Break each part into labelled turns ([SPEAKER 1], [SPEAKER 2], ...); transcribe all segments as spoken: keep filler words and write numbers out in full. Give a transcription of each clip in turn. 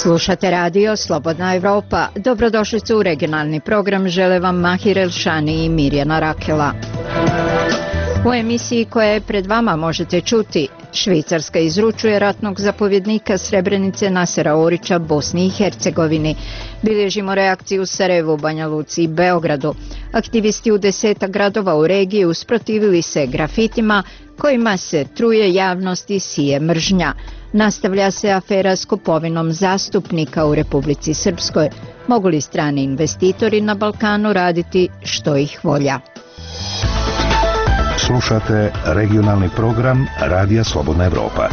[SPEAKER 1] Slušate radio Slobodna Evropa. Dobrodošlicu u regionalni program, žele vam Mahir Elšani i Mirjana Rakela. U emisiji koja je pred vama možete čuti: Švicarska izručuje ratnog zapovjednika Srebrenice Nasera Orića Bosni i Hercegovini. Bilježimo reakciju u Sarajevu, Banja Luci i Beogradu. Aktivisti u desetak gradova u regiji usprotivili se grafitima kojima se truje javnost i sije mržnja. Nastavlja se afera s kupovinom zastupnika u Republici Srpskoj. Mogu li strani investitori na Balkanu raditi što ih volja?
[SPEAKER 2] Slušate regionalni program Radija Slobodna Evropa.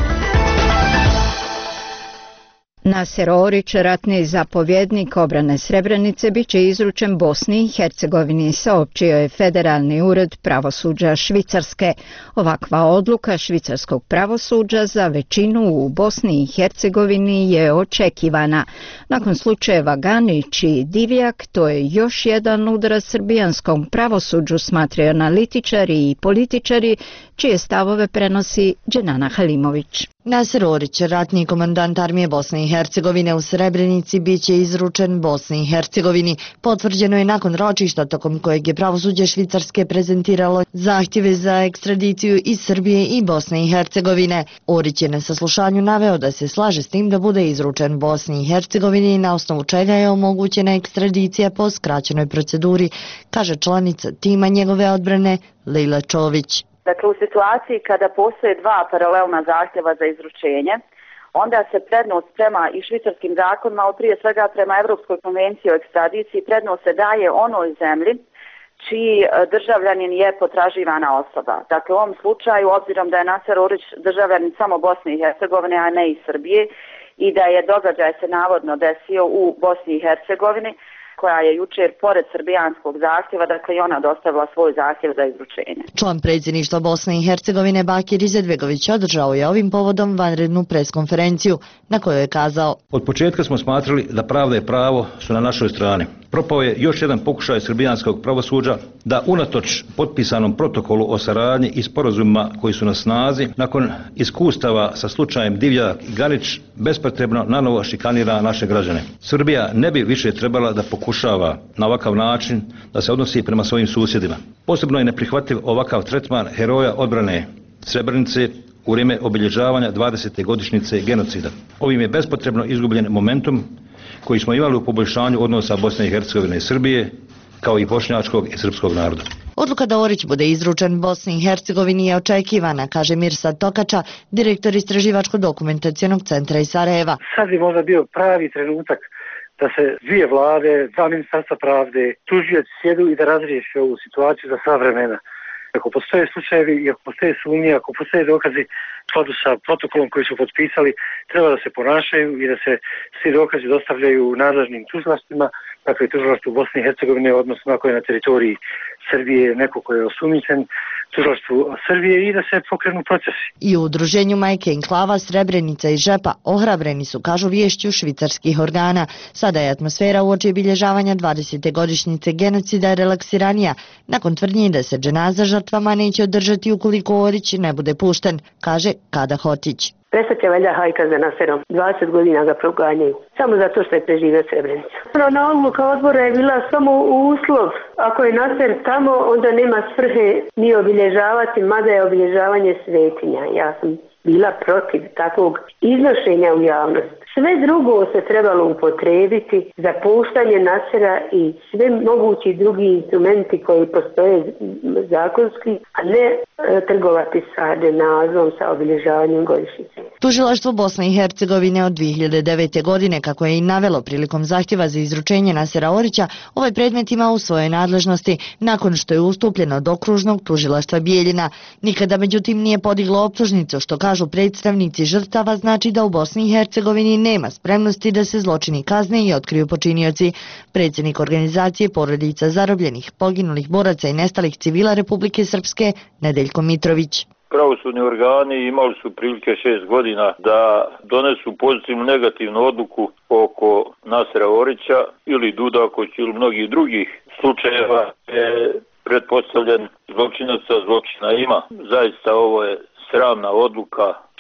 [SPEAKER 1] Naser Orić, ratni zapovjednik obrane Srebrenice, bit će izručen Bosni i Hercegovini, saopćio je Federalni ured pravosuđa Švicarske. Ovakva odluka švicarskog pravosuđa za većinu u Bosni i Hercegovini je očekivana. Nakon slučajeva Ganić i Divjak, to je još jedan udarac srbijanskom pravosuđu, smatraju analitičari i političari, čije stavove prenosi Dženana Halimović.
[SPEAKER 3] Naser Orić, ratni komandant armije Bosne i Hercegovine u Srebrenici, bit će izručen Bosni i Hercegovini. Potvrđeno je nakon ročišta tokom kojeg je pravosuđe Švicarske prezentiralo zahtjeve za ekstradiciju iz Srbije i Bosne i Hercegovine. Orić je na saslušanju naveo da se slaže s tim da bude izručen Bosni i Hercegovini, na osnovu čega je omogućena ekstradicija po skraćenoj proceduri, kaže članica tima njegove odbrane Lejla Čović.
[SPEAKER 4] Dakle, u situaciji kada postoje dva paralelna zahtjeva za izručenje, onda se prednost prema i švicarskim zakonima, ali prije svega prema Europskoj konvenciji o ekstradiciji, prednost se daje onoj zemlji čiji državljanin je potraživana osoba. Dakle, u ovom slučaju, obzirom da je Naser Orić državljanin samo Bosne i Hercegovine, a ne i Srbije, i da je događaj se navodno desio u Bosni i Hercegovini, koja je jučer pored srbijanskog zahtjeva, dakle i ona dostavila svoj zahtjev za izručenje.
[SPEAKER 3] Član predsjedništva Bosne i Hercegovine Bakir Izetbegović održao je ovim povodom vanrednu preskonferenciju na kojoj je kazao:
[SPEAKER 5] Od početka smo smatrali da pravda i pravo su na našoj strani. Propao je još jedan pokušaj srbijanskog pravosuđa da unatoč potpisanom protokolu o saradnji i sporazumima koji su na snazi, nakon iskustava sa slučajem Divjak i Ganić, bespotrebno nanovo šikanira naše građane. Srbija ne bi više trebala da pokušava na ovakav način da se odnosi prema svojim susjedima. Posebno je neprihvatljiv ovakav tretman heroja odbrane Srebrenice u vrijeme obilježavanja dvadesete godišnjice genocida. Ovim je bespotrebno izgubljen momentum koji smo imali u poboljšanju odnosa Bosne i Hercegovine i Srbije, kao i bošnjačkog i srpskog naroda.
[SPEAKER 3] Odluka da Orić bude izručen Bosni i Hercegovini je očekivana, kaže Mirsad Tokača, direktor Istraživačko-dokumentacionog centra iz Sarajeva.
[SPEAKER 6] Sad je možda bio pravi trenutak da se dvije vlade, dva ministarstva pravde, tužioci sjedu i da razriješe ovu situaciju za sva vremena. Ako postoje slučajevi i ako postoje sumnje, ako postoje dokazi u skladu sa protokolom koji su potpisali, treba da se ponašaju i da se svi dokazi dostavljaju nadležnim tužilaštvima, dakle tužilaštvu Bosne i Hercegovine, odnosno ako je na teritoriji Srbije neko ko je osumnjičen, tužilaštvu Srbije, i da se pokrenu procesi.
[SPEAKER 3] I u udruženju Majke Enklava Srebrenica i Žepa ohrabreni su, kažu, viješću švicarskih organa. Sada je atmosfera uoči obilježavanja dvadesete godišnjice genocida relaksiranija, nakon tvrdnji da se dženaza žrtvama neće održati ukoliko Orić ne bude pušten, kaže Kada Hotić.
[SPEAKER 7] Prestat će valjda hajka za Naserom. dvadeset godina ga proganjaju. Samo zato što je preživio Srebrenica. Ona odluka odbora je bila samo uslov. Ako je Naser tamo, onda nema svrhe ni obilježavati, mada je obilježavanje svetinja. Ja sam bila protiv takvog iznošenja u javnost. Sve drugo se trebalo upotrijebiti za puštanje Nasera i sve mogući drugi instrumenti koji postoje zakonski, a ne e, trgovati sa dženazom, sa obilježavanjem godišnjice.
[SPEAKER 3] Tužilaštvo Bosne i Hercegovine od dvije hiljade devete. godine, kako je i navelo prilikom zahtjeva za izručenje Nasera Orića, ovaj predmet ima u svojoj nadležnosti nakon što je ustupljen od okružnog tužilaštva Bijeljina. Nikada međutim nije podiglo optužnicu, što kažu predstavnici žrtava znači da u Bosni i Hercegovini nema spremnosti da se zločini kazne i otkriju počinioci. Predsjednik organizacije porodica zarobljenih, poginulih boraca i nestalih civila Republike Srpske, Nedeljko Mitrović.
[SPEAKER 8] Pravosudni organi imali su prilike šest godina da donesu pozitivnu negativnu odluku oko Nasera Orića ili Dudakovića ili mnogih drugih slučajeva je pretpostavljen zločinaca zločina ima. Zaista ovo je sramna odluka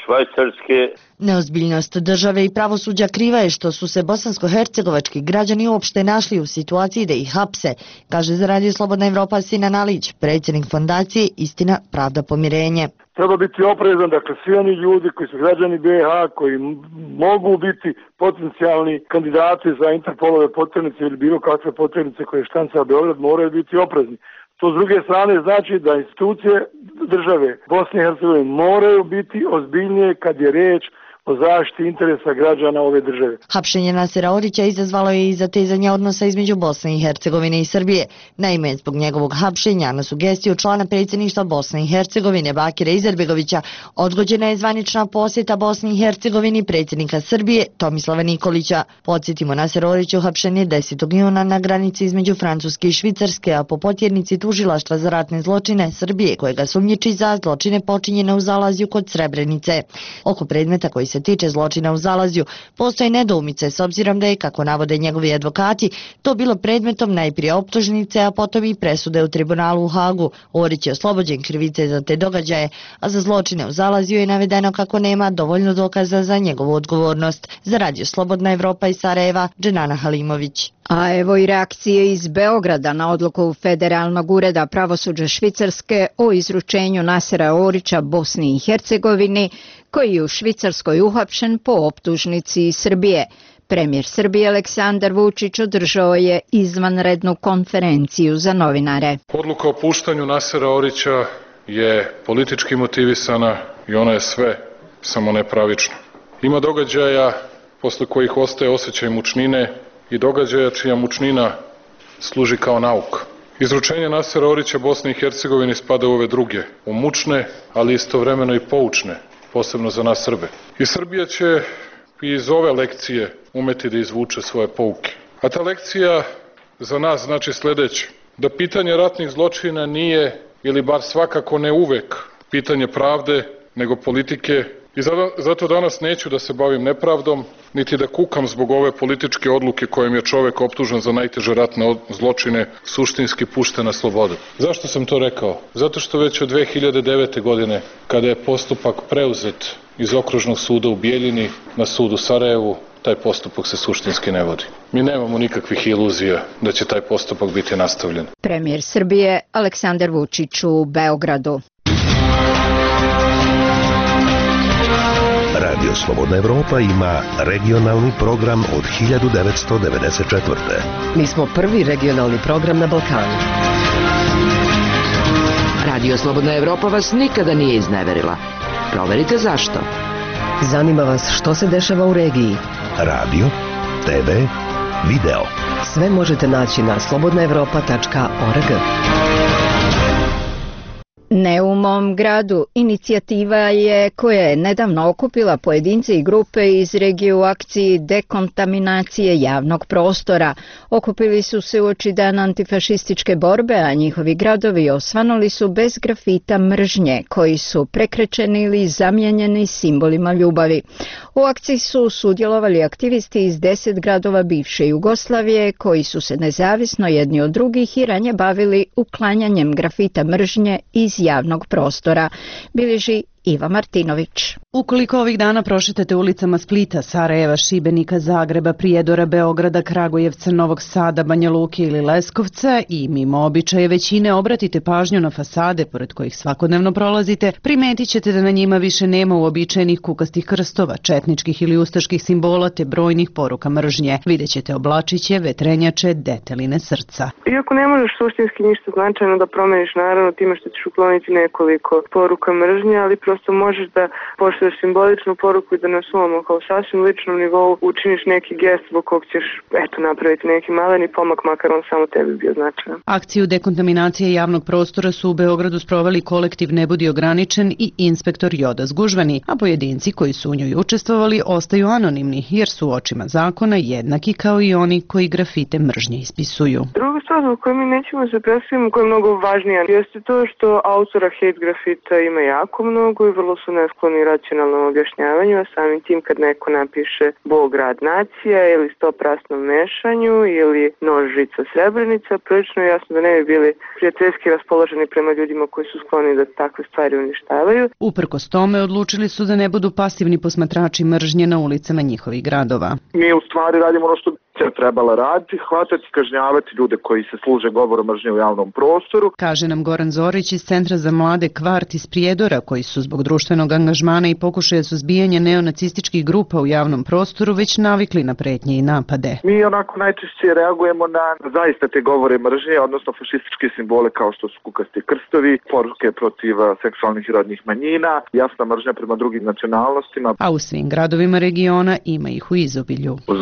[SPEAKER 8] Švajcarske.
[SPEAKER 3] Neozbiljnost države i pravosuđa kriva je što su se bosansko-hercegovački građani uopšte našli u situaciji da ih hapse, kaže za Radio Slobodna Evropa Sinan Alić, predsjednik fondacije Istina, pravda, pomirenje.
[SPEAKER 9] Treba biti oprezan, dakle svi oni ljudi koji su građani B iH, koji mogu biti potencijalni kandidati za Interpolove poternice ili bilo kakve poternice koje štanca Beograd, moraju biti oprezni. To s druge strane znači da institucije države Bosne i Hercegovine moraju biti ozbiljnije kad je riječ o zaštiti interesa građana ove države.
[SPEAKER 3] Hapšenje Nasera Orića izazvalo je i zatezanje odnosa između Bosne i Hercegovine i Srbije. Naime, zbog njegovog hapšenja na sugestiju člana predsjedništva Bosne i Hercegovine Bakira Izetbegovića odgođena je zvanična posjeta Bosni i Hercegovini predsjednika Srbije Tomislava Nikolića. Podsjetimo, Naser Orić uhapšen je desetog juna na granici između Francuske i Švicarske, a po potjernici tužilaštva za ratne zločine Srbije, kojega sumnjiči za zločine počinjene u Zalazju kod Srebrenice. Oko predmeta koji se tiče zločina u Zalazju, postoje nedoumice s obzirom da je, kako navode njegovi advokati, to bilo predmetom najprije optužnice, a potom i presude u tribunalu u Hagu. Orić je oslobođen krivice za te događaje, a za zločine u Zalazju je navedeno kako nema dovoljno dokaza za njegovu odgovornost. Za Radio Slobodna Evropa iz Sarajeva, Dženana Halimović.
[SPEAKER 1] A evo i reakcije iz Beograda na odluku Federalnog ureda pravosuđa Švicarske o izručenju Nasera Orića Bosni i Hercegovini, koji je u Švicarskoj uhapšen po optužnici iz Srbije. Premijer Srbije Aleksandar Vučić održao je izvanrednu konferenciju za novinare.
[SPEAKER 10] Odluka o puštanju Nasera Orića je politički motivisana i ona je sve samo nepravična. Ima događaja posle kojih ostaje osjećaj mučnine i događaja čija mučnina služi kao nauka. Izručenje Nasera Orića Bosne i Hercegovine spada u ove druge, u mučne, ali istovremeno i poučne, posebno za nas Srbe. I Srbija će i iz ove lekcije umeti da izvuče svoje pouke. A ta lekcija za nas znači sljedeće, da pitanje ratnih zločina nije, ili bar svakako ne uvek, pitanje pravde, nego politike. I zato danas neću da se bavim nepravdom, niti da kukam zbog ove političke odluke kojom je čovek optužen za najteže ratne zločine suštinski pušten na slobodu. Zašto sam to rekao? Zato što već od dve hiljade devete. godine, kada je postupak preuzet iz okružnog suda u Bijeljini na sud u Sarajevu, taj postupak se suštinski ne vodi. Mi nemamo nikakvih iluzija da će taj postupak biti nastavljen.
[SPEAKER 1] Premijer Srbije Aleksandar Vučić u Beogradu.
[SPEAKER 2] Radio Slobodna Evropa ima regionalni program od hiljadu devetsto devedeset četvrte.
[SPEAKER 11] Mi smo prvi regionalni program na Balkanu. Radio Slobodna Evropa vas nikada nije izneverila. Proverite zašto. Zanima vas što se dešava u regiji.
[SPEAKER 2] Radio, te ve, video.
[SPEAKER 11] Sve možete naći na slobodna evropa tačka org.
[SPEAKER 1] Ne u mom gradu inicijativa je koja je nedavno okupila pojedince i grupe iz regije u akciji dekontaminacije javnog prostora. Okupili su se uoči dan antifašističke borbe, a njihovi gradovi osvanuli su bez grafita mržnje, koji su prekrečeni ili zamijenjeni simbolima ljubavi. U akciji su sudjelovali aktivisti iz deset gradova bivše Jugoslavije, koji su se nezavisno jedni od drugih i ranije bavili uklanjanjem grafita mržnje iz javnog prostora, bilježi Iva Martinović.
[SPEAKER 12] Ukoliko ovih dana prošetate ulicama Splita, Sarajeva, Šibenika, Zagreba, Prijedora, Beograda, Kragujevca, Novog Sada, Banja Luke ili Leskovca i mimo običaje većine obratite pažnju na fasade pored kojih svakodnevno prolazite, primetit ćete da na njima više nema uobičajenih kukastih krstova, četničkih ili ustaških simbola te brojnih poruka mržnje. Vidjet ćete oblačiće, vetrenjače, deteline srca.
[SPEAKER 7] Iako ne možeš suštinski ništa značajno da promeniš, naravno time što ćeš ukloniti nekoliko poruka mržnje, ali prosto možeš da pošalješ simboličnu poruku i da na svom kao sasvim ličnom nivou učiniš neki gest zbog kog ćeš eto napraviti neki maleni pomak, makar on samo tebi bio značajan.
[SPEAKER 12] Akciju dekontaminacije javnog prostora su u Beogradu sproveli kolektiv Ne budi ograničen i inspektor Joda Zgužvani, a pojedinci koji su u njoj učestvovali ostaju anonimni jer su u očima zakona jednaki kao i oni koji grafite mržnje ispisuju.
[SPEAKER 7] Druga stvar zbog koju mi nećemo se predstaviti, koja je mnogo važnija, jeste to što autora hate grafita ima jako mnogo i vrlo su neskloni racionalni
[SPEAKER 13] emocionalnom objašnjavanju, a samim tim kad neko napiše Bog, rad, nacija ili stoprasnom mešanju ili nož, žica, srebrenica, prilično je jasno da ne bi bili prijateljski raspoloženi prema ljudima koji su skloni da takve stvari uništavaju.
[SPEAKER 12] Uprkos tome odlučili su da ne budu pasivni posmatrači mržnje na ulicama njihovih gradova.
[SPEAKER 14] Mi u stvari radimo ono što se trebala raditi, hvatati, kažnjavati ljude koji se služe govorom mržnje u javnom prostoru.
[SPEAKER 12] Kaže nam Goran Zorić iz Centra za mlade Kvart iz Prijedora, koji su zbog društvenog angažmana i pokušaja suzbijanja neonacističkih grupa u javnom prostoru već navikli na pretnje i napade.
[SPEAKER 14] Mi onako najčešće reagujemo na zaista te govore mržnje, odnosno fašističke simbole kao što su kukasti krstovi, poruke protiv seksualnih i rodnih manjina, jasna mržnja prema drugim nacionalnostima.
[SPEAKER 12] A u svim gradovima regiona ima ih u izobilju.
[SPEAKER 15] U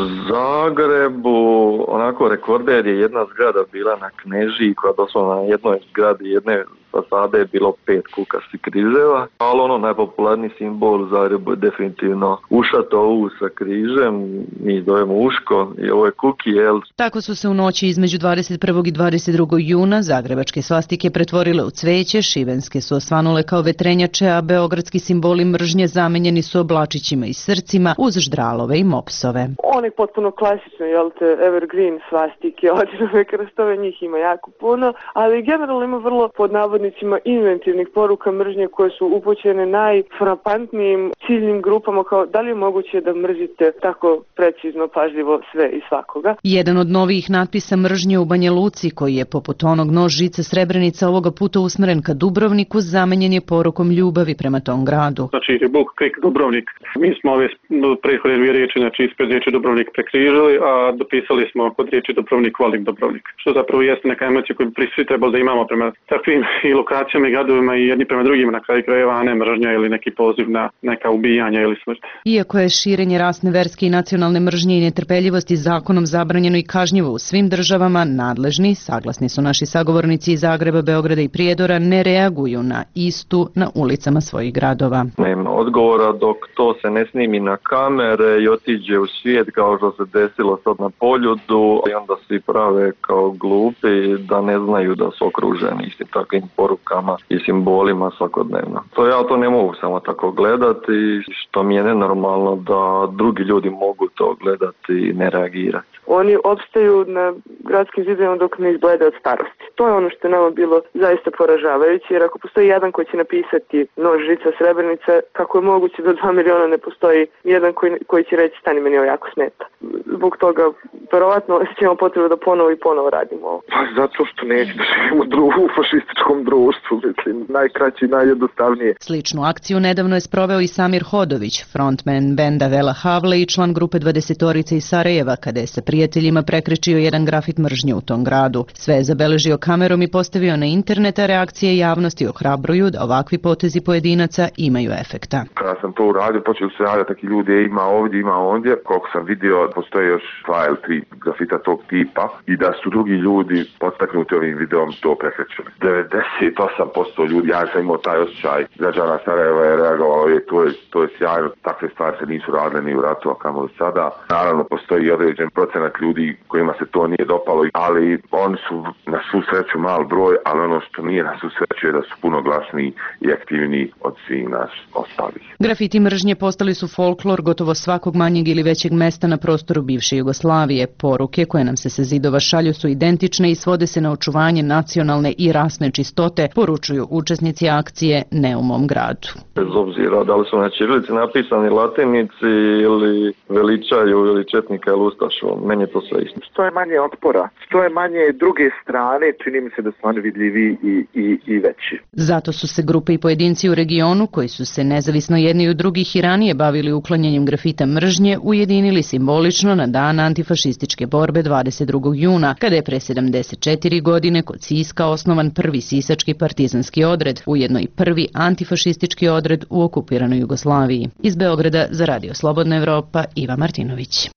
[SPEAKER 15] Zagrebu onako rekorder je jedna zgrada bila na Knežiji, koja doslovno na jednoj zgradi jedne fasade je bilo pet kukastih križeva, ali ono najpopularniji simbol u Zagrebu je definitivno ušato U sa križem, mi zovemo uško i ovo je kuki, jel?
[SPEAKER 12] Tako su se u noći između dvadeset prvog i dvadeset drugog juna zagrebačke svastike pretvorile u cveće, šibenske su osvanule kao vetrenjače, a beogradski simboli mržnje zamenjeni su oblačićima i srcima uz ždralove i mopsove.
[SPEAKER 13] Oni potpuno klasično, jel te, evergreen svastike, odinove krstove, njih ima jako puno, ali generalno ima vrlo pod navodnicima inventivnih poruka mržnje koje su upućene najfrapantnijim ciljnim grupama, kao da li je moguće da mrzite tako precizno, pažljivo sve i svakoga.
[SPEAKER 12] Jedan od novijih natpisa mržnje u Banja Luci, koji je poput onog nož, žica, srebrenica ovoga puta usmeren ka Dubrovniku, zamenjen je porukom ljubavi prema tom gradu.
[SPEAKER 16] Znači, Bog, krik, Dubrovnik. Mi smo ove prethodne dvije riječi, znači ispred riječi Dubrovnik prekrižili, a dopisali smo kod riječi Dubrovnik, volim Dubrovnik. Što zapravo jeste neka emocija koju svi trebali da imamo prema takvim i lokacijama i gradovima i jedni prema drugima, na kraju krajeva, a ne mržnja ili neki poziv na neka ubijanja ili smrt.
[SPEAKER 12] Iako je širenje rasne, verske i nacionalne mržnje i netrpeljivosti zakonom zabranjeno i kažnjivo u svim državama, nadležni, saglasni su naši sagovornici iz Zagreba, Beograda i Prijedora, ne reaguju na istu na ulicama svojih gradova.
[SPEAKER 15] Nema odgovora dok to se ne snimi na kamere i otiđe u svijet kao što se desilo sad na Poljudu i onda svi prave kao glupi da ne znaju da su okruženi istim takvim porukama i simbolima svakodnevno. To ja to ne mogu samo tako gledati, što mi je nenormalno da drugi ljudi mogu to gledati i ne reagirati.
[SPEAKER 13] Oni opstaju na gradskim zidovima dok ne izblede od starosti. To je ono što je nama bilo zaista poražavajuće, jer ako postoji jedan koji će napisati nož, žica, srebrenica, kako je moguće da dva miliona ne postoji jedan koji, koji će reći stani meni ovo jako smeta. Zbog toga verovatno osjećamo potrebu da ponovo i ponovo radimo ovo.
[SPEAKER 14] Pa zato što neće da živimo u fašističkom društvu, mislim, najkraće i najjednostavnije.
[SPEAKER 12] Sličnu akciju nedavno je sproveo i Samir Hodović, frontman benda Vela Havle i član grupe dvadesetorice iz Sarajeva, kada je sa prijateljima prekrečio jedan grafit mržnje u tom gradu. Sve je zabeležio kamerom i postavio na internet, a reakcije javnosti ohrabruju da ovakvi potezi pojedinaca imaju efekta.
[SPEAKER 17] Kada sam to uradio, počeli se javljati taki ljudi, ima ovdje, ima ondje. Koliko sam vidio, postoje još dva ili tri grafita tog tipa i da su drugi ljudi podstaknuti ovim videom to prekrećili. devedeset osam posto ljudi, ja sam imao taj osjećaj, građana Sarajeva je reagovalo, je, to, je, to je sjajno, takve stvari se nisu radile ni u ratu, a kamo sada. Naravno, postoji i određen procenat ljudi kojima se to nije dopalo, ali oni su na svu sreću mal broj, ali ono što nije na svu sreću je da su puno glasniji i aktivniji od svih nas ostalih.
[SPEAKER 12] Grafiti mržnje postali su folklor gotovo svakog manjeg ili većeg mesta na prostoru bivše Jugoslavije. Poruke koje nam se sa zidova šalju su identične i svode se na očuvanje nacionalne i rasne čistote, poručuju učesnici akcije Ne u mom gradu.
[SPEAKER 15] Bez obzira da li su na ćirilici napisani latinici ili veličaju ili četnika ili ustašu, meni je to sve isto.
[SPEAKER 14] Što je manje otpora, što je manje druge strane, čini mi se da su oni vidljivi i, i, i veći.
[SPEAKER 12] Zato su se grupe i pojedinci u regionu, koji su se nezavisno jedni od drugih i ranije bavili uklanjanjem grafita mržnje, ujedinili simbolično na dan antifašističke borbe dvadeset drugog juna, kada je pre sedamdeset četiri godine kod Siska osnovan prvi sisački partizanski odred, ujedno i prvi antifašistički odred u okupiranoj Jugoslaviji. Iz Beograda za Radio Slobodna Evropa, Iva Martinović.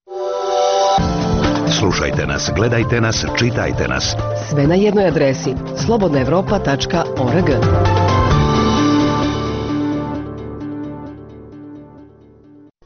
[SPEAKER 2] Slušajte nas, gledajte nas, čitajte nas.
[SPEAKER 11] Sve na jednoj adresi slobodna evropa tačka org.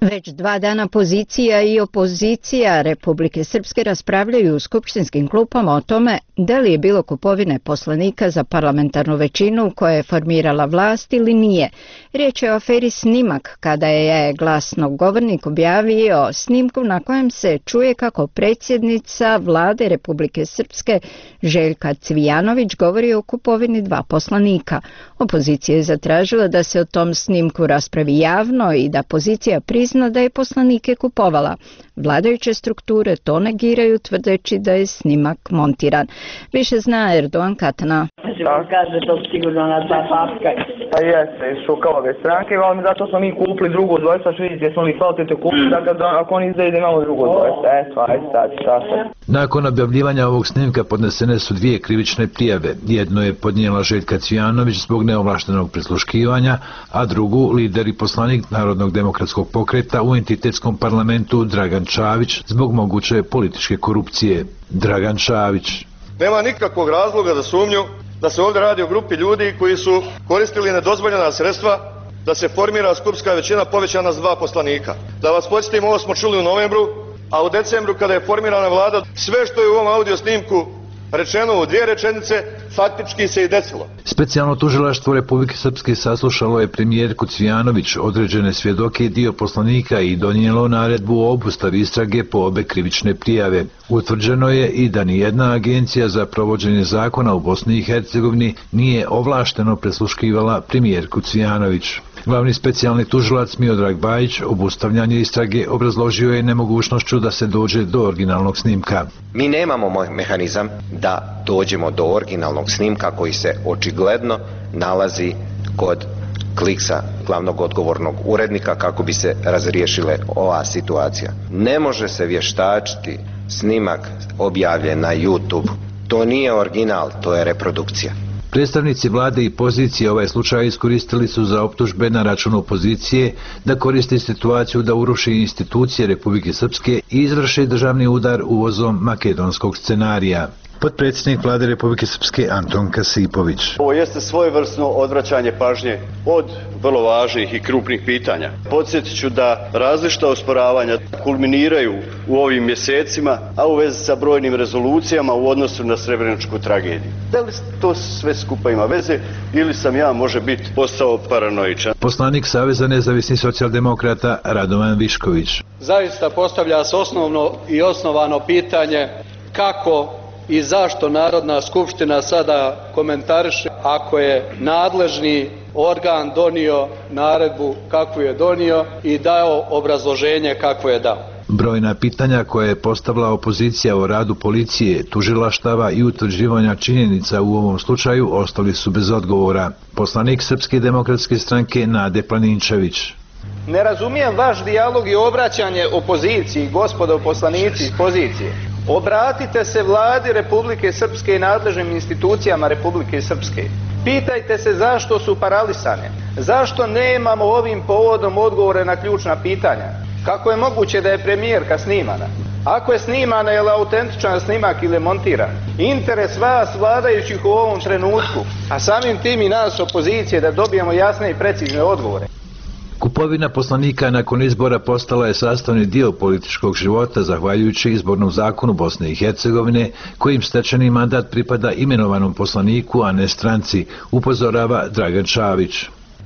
[SPEAKER 1] Već dva dana pozicija i opozicija Republike Srpske raspravljaju u skupštinskim klupama o tome da li je bilo kupovine poslanika za parlamentarnu većinu koja je formirala vlast ili nije. Riječ je o aferi Snimak, kada je glasnogovornik objavio snimku na kojem se čuje kako predsjednica vlade Republike Srpske Željka Cvijanović govori o kupovini dva poslanika. Opozicija je zatražila da se o tom snimku raspravi javno i da pozicija prizna da je poslanike kupovala. Vladajuće strukture to negiraju tvrdeći da je snimak montiran. Više zna Erdogan Katana.
[SPEAKER 18] Kaže to sigurno na dva papka. Pa jeste, šukavove stranke, ali zato smo mi kupili drugo dvojstva, što vidite, smo li kvalitetno kupili, da kad, ako oni izdaju da imamo drugo dvojstva. Eto, aj sad, šta sad.
[SPEAKER 19] Nakon objavljivanja ovog snimka podnesene su dvije krivične prijave. Jedno je podnijela Željka Cvijanović zbog neovlaštenog prisluškivanja, a drugu lider i poslanik Narodnog demokratskog pokreta u entitetskom parlamentu Dragan Čavić zbog moguće političke korupcije. Dragan Čavić.
[SPEAKER 20] Nema nikakvog razloga za sumnju da se ovdje radi o grupi ljudi koji su koristili nedozvoljena sredstva da se formira skupštinska većina povećana s dva poslanika. Da vas podsjetim, ovo smo čuli u novembru, a u decembru kada je formirana vlada, sve što je u ovom audio snimku rečeno u dvije rečenice, faktički se i desilo.
[SPEAKER 19] Specijalno tužilaštvo Republike Srpske saslušalo je premijerku Cvijanović, određene svjedoke i dio poslanika i donijelo naredbu o obustavi istrage po obe krivične prijave. Utvrđeno je i da nijedna agencija za provođenje zakona u Bosni i Hercegovini nije ovlašteno presluškivala premijerku Cvijanović. Glavni specijalni tužilac Miodrag Bajić obustavljanje istrage obrazložio je nemogućnošću da se dođe do originalnog snimka.
[SPEAKER 21] Mi nemamo mehanizam da dođemo do originalnog snimka koji se očigledno nalazi kod Kliksa, glavnog odgovornog urednika, kako bi se razriješile ova situacija. Ne može se vještačiti snimak objavljen na YouTube. To nije original, to je reprodukcija.
[SPEAKER 19] Predstavnici vlade i pozicije ovaj slučaj iskoristili su za optužbe na račun opozicije da koristi situaciju da uruši institucije Republike Srpske i izvrši državni udar uvozom makedonskog scenarija. Potpredsjednik vlade Republike Srpske Anton Kasipović.
[SPEAKER 22] Ovo jeste svojevrsno odvraćanje pažnje od vrlo važnih i krupnih pitanja. Podsjetit ću da različita osporavanja kulminiraju u ovim mjesecima, a u vezi sa brojnim rezolucijama u odnosu na srebreničku tragediju. Da li to sve skupa ima veze ili sam ja može biti postao paranoičan?
[SPEAKER 19] Poslanik Saveza nezavisnih socijaldemokrata Radovan Višković.
[SPEAKER 23] Zaista postavlja se osnovno i osnovano pitanje kako i zašto Narodna skupština sada komentariše ako je nadležni organ donio naredbu kakvu je donio i dao obrazloženje kakvo je dao.
[SPEAKER 19] Brojna pitanja koje je postavila opozicija o radu policije, tužilaštava i utvrđivanja činjenica u ovom slučaju ostali su bez odgovora. Poslanik Srpske demokratske stranke Nade Planinčević.
[SPEAKER 24] Ne razumijem vaš dijalog i obraćanje opoziciji, gospodo poslanici iz pozicije. Obratite se vladi Republike Srpske i nadležnim institucijama Republike Srpske. Pitajte se zašto su paralisane, zašto nemamo ovim povodom odgovore na ključna pitanja. Kako je moguće da je premijerka snimana? Ako je snimana, je li autentičan snimak ili montiran? Interes vas vladajućih u ovom trenutku, a samim tim i nas opozicije, da dobijemo jasne i precizne odgovore.
[SPEAKER 19] Kupovina poslanika nakon izbora postala je sastavni dio političkog života zahvaljujući izbornom zakonu Bosne i Hercegovine, kojim stečeni mandat pripada imenovanom poslaniku, a ne stranci, upozorava Dragan Čavić.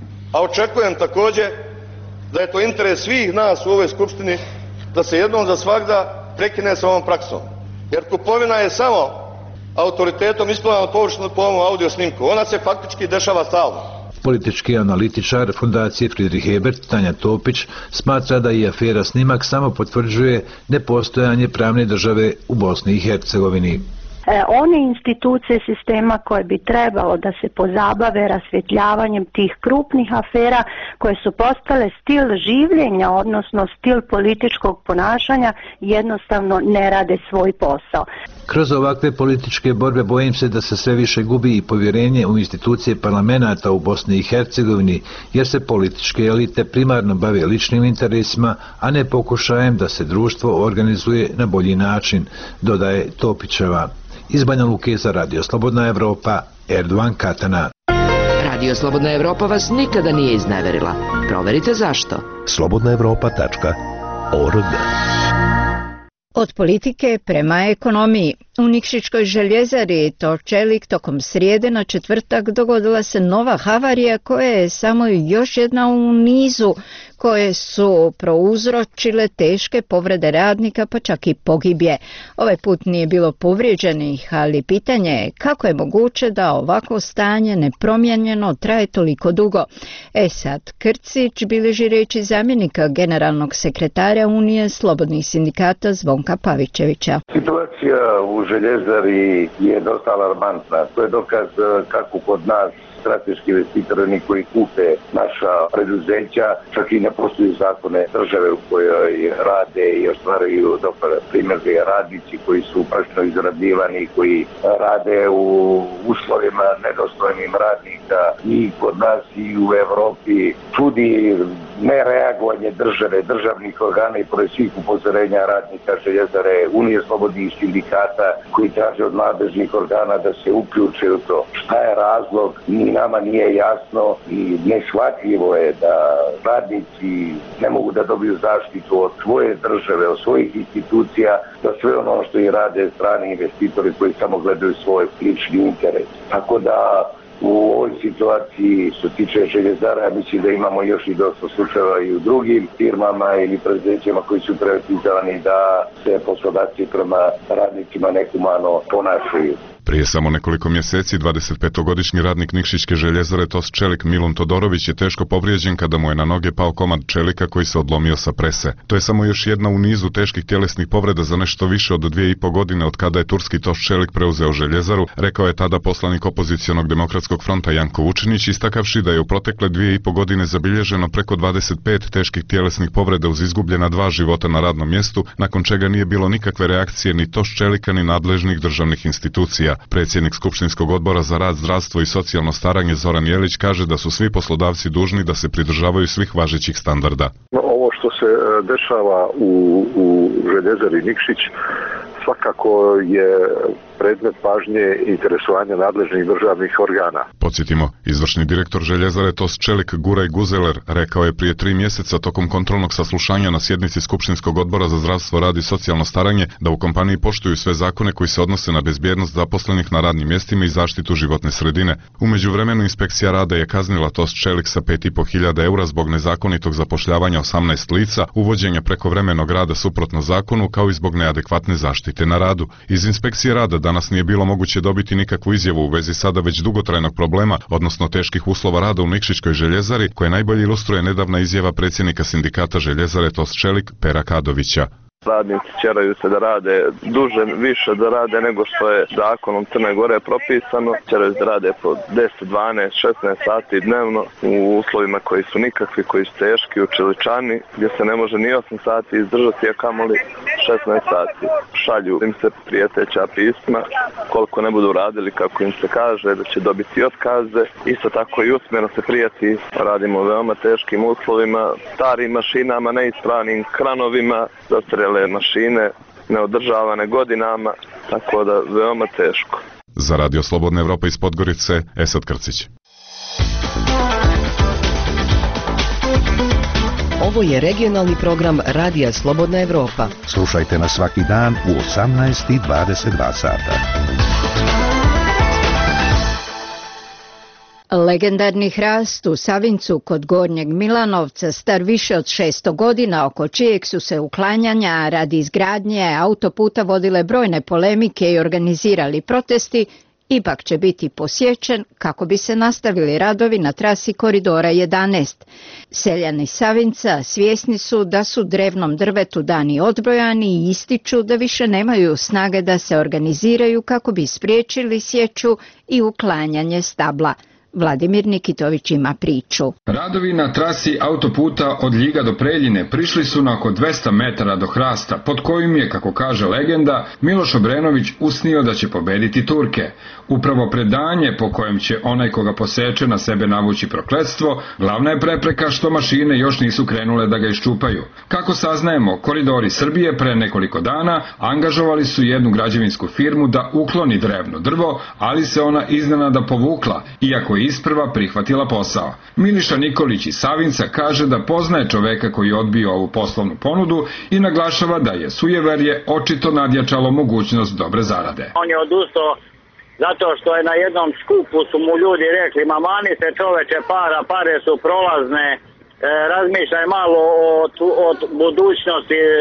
[SPEAKER 20] A očekujem također da je to interes svih nas u ovoj skupštini da se jednom za svagda prekine sa ovom praksom. Jer kupovina je samo autoritetom ispravljena površno po ovom audio snimku. Ona se faktički dešava stalno.
[SPEAKER 19] Politički analitičar Fundacije Friedrich Ebert Tanja Topić smatra da i afera Snimak samo potvrđuje nepostojanje pravne države u Bosni i Hercegovini.
[SPEAKER 25] E, one institucije sistema koje bi trebalo da se pozabave rasvjetljavanjem tih krupnih afera koje su postale stil življenja, odnosno stil političkog ponašanja, jednostavno ne rade svoj posao.
[SPEAKER 19] Kroz ovakve političke borbe bojim se da se sve više gubi i povjerenje u institucije parlamenata u Bosni i Hercegovini, jer se političke elite primarno bave ličnim interesima, a ne pokušajem da se društvo organizuje na bolji način, dodaje Topićeva. Iz Banja Luke za Radio Slobodna Evropa, Erdogan Katana.
[SPEAKER 11] Radio Slobodna Evropa vas nikada nije izneverila. Proverite zašto.
[SPEAKER 2] slobodna evropa tačka org.
[SPEAKER 1] Od politike prema ekonomiji. U Nikšićkoj željezari Torčelik tokom srijede na četvrtak dogodila se nova havarija koja je samo još jedna u nizu koje su prouzročile teške povrede radnika pa čak i pogibje. Ovaj put nije bilo povrijeđenih, ali pitanje je kako je moguće da ovako stanje nepromijenjeno traje toliko dugo. Esad Krcić bilježi riječi zamjenika generalnog sekretara Unije slobodnih sindikata Zvonka Pavićevića.
[SPEAKER 4] Situacija u željezari je dosta alarmantna. To je dokaz kako kod nas strateški investitori, oni koji kupe naša preduzeća, čak i ne poštuju zakone države u kojoj rade i ostvaruju dobar primjer radnici koji su prašno izrabljivani, koji rade u uslovima nedostojnim radnika i kod nas i u Evropi. Čudi nereagovanje države, državnih organa i pored svih upozorenja radnika željezare, Unije slobodnih sindikata koji traže od nadležnih organa da se uključe u to. Šta je razlog? Ni nama nije jasno i neshvatljivo je da radnici ne mogu da dobiju zaštitu od svoje države, od svojih institucija, da sve ono što i rade strani investitori koji samo gledaju svoj lični interes. Tako da u ovoj situaciji što tiče željezara, mislim da imamo još i dosta slučajeva i u drugim firmama ili preduzećima koji su privatizovani da se poslodavci prema radnicima nehumano ponašaju.
[SPEAKER 5] Prije samo nekoliko mjeseci dvadesetpetogodišnji radnik Nikšićke željezare Tos Čelik Milun Todorović je teško povrijeđen kada mu je na noge pao komad čelika koji se odlomio sa prese. To je samo još jedna u nizu teških tjelesnih povreda za nešto više od dvije i po godine od kada je turski Tos Čelik preuzeo željezaru, rekao je tada poslanik opozicionog demokratskog fronta Janko Vučinić, istakavši da je u protekle dvije i po godine zabilježeno preko dvadeset pet teških tjelesnih povreda uz izgubljena dva života na radnom mjestu, nakon čega nije bilo nikakve reakcije ni Tos Čelika ni nadležnih državnih institucija. Predsjednik Skupštinskog odbora za rad, zdravstvo i socijalno staranje Zoran Jelić kaže da su svi poslodavci dužni da se pridržavaju svih važećih standarda.
[SPEAKER 6] Ovo što se dešava u, u željezari Nikšić svakako je predmet pažnje i interesovanja nadležnih državnih organa.
[SPEAKER 5] Podsjetimo, izvršni direktor željezare Tos Čelik Guraj Guzeler rekao je prije tri mjeseca tokom kontrolnog saslušanja na sjednici Skupštinskog odbora za zdravstvo, rad i socijalno staranje da u kompaniji poštuju sve zakone koji se odnose na bezbjednost zaposlenih na radnim mjestima i zaštitu životne sredine. U međuvremenu inspekcija rada je kaznila Tos Čelik sa pet i po hiljada eura zbog nezakonitog zapošljavanja osamnaest lica, uvođenja prekovremenog rada suprotno zakonu kao i zbog neadekvatne zaštite na radu. Iz inspekcije rada danas nije bilo moguće dobiti nikakvu izjavu u vezi sada već dugotrajnog problema, odnosno teških uslova rada u Nikšićkoj željezari, koje najbolje ilustruje nedavna izjava predsjednika sindikata željezare Tos Čelik Pera Kadovića.
[SPEAKER 6] Radnici ćeraju se da rade duže, više da rade nego što je zakonom Crne Gore propisano. Ćeraju se da rade po deset, dvanaest, šesnaest sati dnevno u uslovima koji su nikakvi, koji su teški, u čeličani, gdje se ne može ni osam sati izdržati, a kamoli šesnaest sati. Šalju im se prijeteća pisma, koliko ne budu radili kako im se kaže, da će dobiti otkaze. Isto tako i usmeno se prijeti, radimo u veoma teškim uslovima, starim mašinama, neispravnim kranovima, zastarjeli mašine neodržavane godinama, tako da veoma teško.
[SPEAKER 5] Za Radio Slobodna Evropa iz Podgorice, Esad Krcić.
[SPEAKER 11] Ovo je regionalni program Radija Slobodna Evropa.
[SPEAKER 2] Slušajte nas svaki dan u osamnaest i dvadeset dva sata.
[SPEAKER 1] Legendarni hrast u Savincu kod Gornjeg Milanovca, star više od šesto godina, oko čijeg su se uklanjanja radi izgradnje autoputa vodile brojne polemike i organizirali protesti, ipak će biti posjećen kako bi se nastavili radovi na trasi koridora jedanaest. Seljani Savinca svjesni su da su drevnom drvetu dani odbrojani i ističu da više nemaju snage da se organiziraju kako bi spriječili sječu i uklanjanje stabla. Vladimir Nikitović ima priču.
[SPEAKER 8] Radovi na trasi autoputa od Ljiga do Preljine prišli su na oko dvesta metara do hrasta, pod kojim je, kako kaže legenda, Miloš Obrenović usnio da će pobediti Turke. Upravo predanje po kojem će onaj koga poseče na sebe navući prokletstvo, glavna je prepreka što mašine još nisu krenule da ga iščupaju. Kako saznajemo, Koridori Srbije pre nekoliko dana angažovali su jednu građevinsku firmu da ukloni drevno drvo, ali se ona iznenada povukla, iako je isprva prihvatila posao. Miliša Nikolić iz Savinca kaže da poznaje čoveka koji je odbio ovu poslovnu ponudu i naglašava da je sujeverje očito nadjačalo mogućnost dobre zarade.
[SPEAKER 3] On je odustao zato što je na jednom skupu su mu ljudi rekli, ma mani se čoveče para, pare su prolazne, e, razmišljaj malo o, o budućnosti e,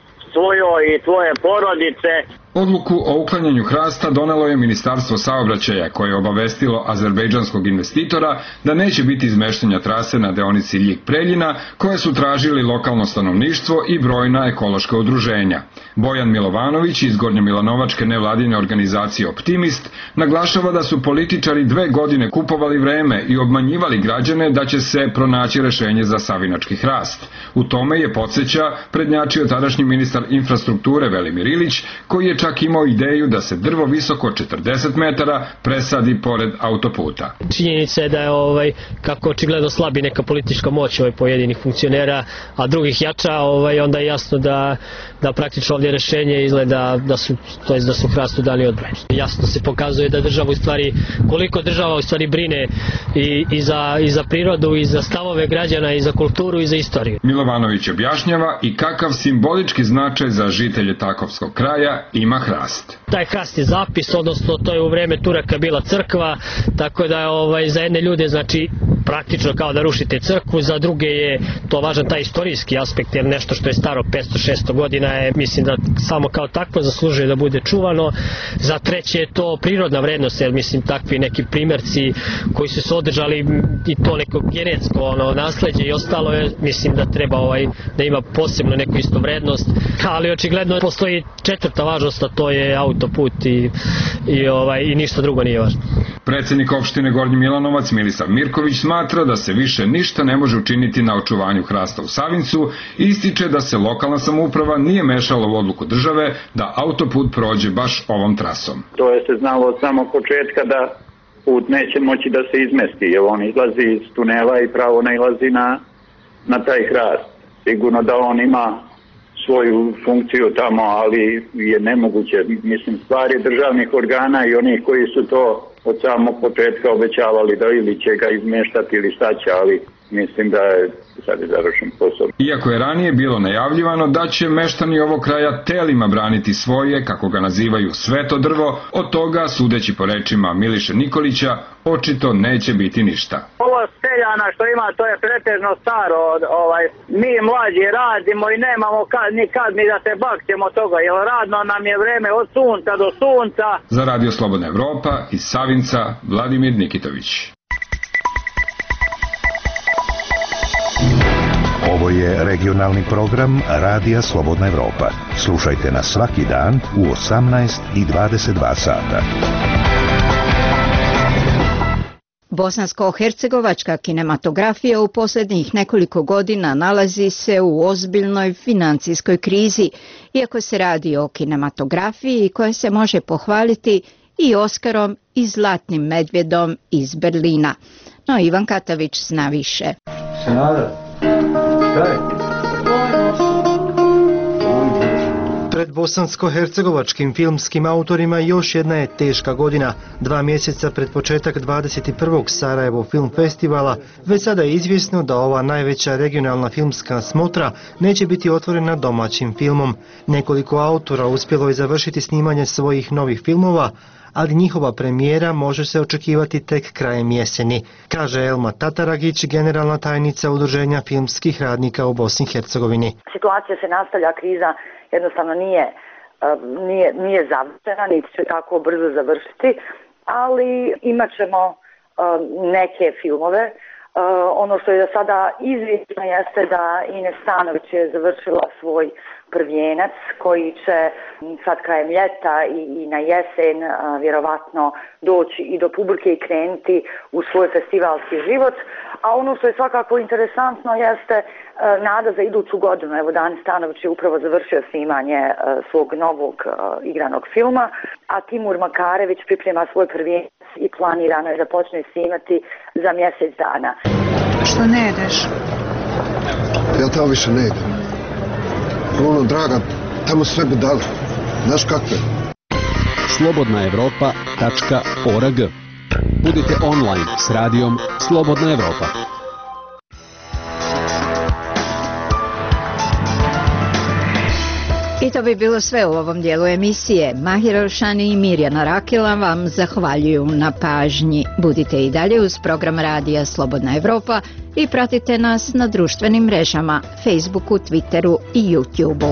[SPEAKER 3] svojoj i tvoje porodice.
[SPEAKER 8] Odluku o uklanjanju hrasta donelo je Ministarstvo saobraćaja, koje je obavestilo azerbejdžanskog investitora da neće biti izmeštanja trase na deonici Ljig-Preljina, koje su tražili lokalno stanovništvo i brojna ekološka udruženja. Bojan Milovanović iz Gornjomilanovačke nevladine organizacije Optimist naglašava da su političari dve godine kupovali vreme i obmanjivali građane da će se pronaći rešenje za savinački hrast. U tome je, podsjeća, prednjačio tadašnji ministar infrastrukture Velimir Ilić, koji je čak imao ideju da se drvo visoko četrdeset metara presadi pored autoputa.
[SPEAKER 7] Činjenica je da je ovaj, kako očigledno slabi neka politička moć ovaj, pojedinih funkcionera, a drugih jača, ovaj, onda je jasno da, da praktično ovdje rešenje izgleda da su, to jest da su hrastu dali odbroj. Jasno se pokazuje da država u stvari, koliko država u stvari brine i, i, za, i za prirodu, i za stavove građana, i za kulturu, i za istoriju.
[SPEAKER 8] Milovanović objašnjava i kakav simbolički značaj za žitelje Takovskog kraja ima hrast.
[SPEAKER 7] Taj hrast je zapis, odnosno to je u vreme Turaka bila crkva, tako da je ovaj, za jedne ljude znači praktično kao da rušite crkvu, za druge je to važan taj istorijski aspekt, jer nešto što je staro petsto šesto godina je, mislim da samo kao takvo zaslužuje da bude čuvano. Za treće je to prirodna vrednost, jer mislim takvi neki primjerci koji su se održali i to neko genetsko ono, nasleđe i ostalo je, mislim da treba ovaj, da ima posebno neku isto vrednost, ali očigledno postoji četvrta važnost, a to je autoput i, i, ovaj, i ništa drugo nije važno.
[SPEAKER 8] Predsjednik opštine Gornji Milanovac Milisav Mirković smatra da se više ništa ne može učiniti na očuvanju hrasta u Savincu i ističe da se lokalna samouprava nije mešala u odluku države da autoput prođe baš ovom trasom.
[SPEAKER 9] To je se znalo od samog početka da put neće moći da se izmesti, jer on izlazi iz tunela i pravo nailazi na, na taj hrast. Sigurno da on ima svoju funkciju tamo, ali je nemoguće. Mislim, stvari državnih organa i onih koji su to od samog početka obećavali da ili će ga izmeštati ili šta će, ali mislim da je sad je završen posao.
[SPEAKER 8] Iako je ranije bilo najavljivano da će meštani ovog kraja telima braniti svoje, kako ga nazivaju, sveto drvo, od toga, sudeći po rečima Miliše Nikolića, očito neće biti ništa.
[SPEAKER 3] Ovo seljana što ima, to je pretežno staro. Ovaj, mi mlađi radimo i nemamo kad, ni kad mi da se bakćemo toga, jer radno nam je vreme od sunca do sunca.
[SPEAKER 8] Za Radio Slobodna Evropa iz Savinca, Vladimir Nikitović.
[SPEAKER 2] Ovo je regionalni program Radija Slobodna Evropa. Slušajte nas svaki dan u osamnaest i dvadeset dva sata.
[SPEAKER 1] Bosansko-hercegovačka kinematografija u posljednjih nekoliko godina nalazi se u ozbiljnoj financijskoj krizi, iako se radi o kinematografiji koja se može pohvaliti i Oskarom i Zlatnim medvjedom iz Berlina. No, Ivan Katavić zna više.
[SPEAKER 10] Senada. Pred bosansko-hercegovačkim filmskim autorima još jedna je teška godina. Dva mjeseca pred početak dvadeset prvog Sarajevo film festivala već sada je izvjesno da ova najveća regionalna filmska smotra neće biti otvorena domaćim filmom. Nekoliko autora uspjelo je završiti snimanje svojih novih filmova, ali njihova premijera može se očekivati tek krajem jeseni, kaže Elma Tataragić, generalna tajnica Udruženja filmskih radnika u Bosni i Hercegovini.
[SPEAKER 16] Situacija se nastavlja, kriza jednostavno nije, nije, nije završena, niti će tako brzo završiti, ali imat ćemo neke filmove. Ono što je do sada izvjesno jeste da Ines Stanović je završila svoj prvijenac koji će sad krajem ljeta i, i na jesen a, vjerovatno doći i do publike i krenuti u svoj festivalski život. A ono što je svakako interesantno jeste a, nada za iduću godinu. Evo, Dan Stanović je upravo završio snimanje a, svog novog a, igranog filma, a Timur Makarević priprema svoj prvijenac i planirano je da počne snimati za mjesec dana.
[SPEAKER 26] Što ne jedeš?
[SPEAKER 27] Ja tamo više ne idem. Ono, draga, tamo sve budale. Znaš kakve?
[SPEAKER 28] slobodna evropa tačka org.
[SPEAKER 12] Budite online s radijom Slobodna Evropa.
[SPEAKER 1] I to bi bilo sve u ovom dijelu emisije. Mahir Elšani i Mirjana Rakela vam zahvaljuju na pažnji. Budite i dalje uz program radija Slobodna Evropa i pratite nas na društvenim mrežama, Facebooku, Twitteru i YouTubeu.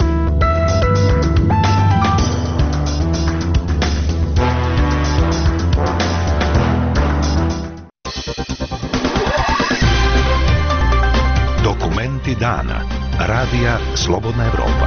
[SPEAKER 2] Dokumenti dana. Radija Slobodna Evropa.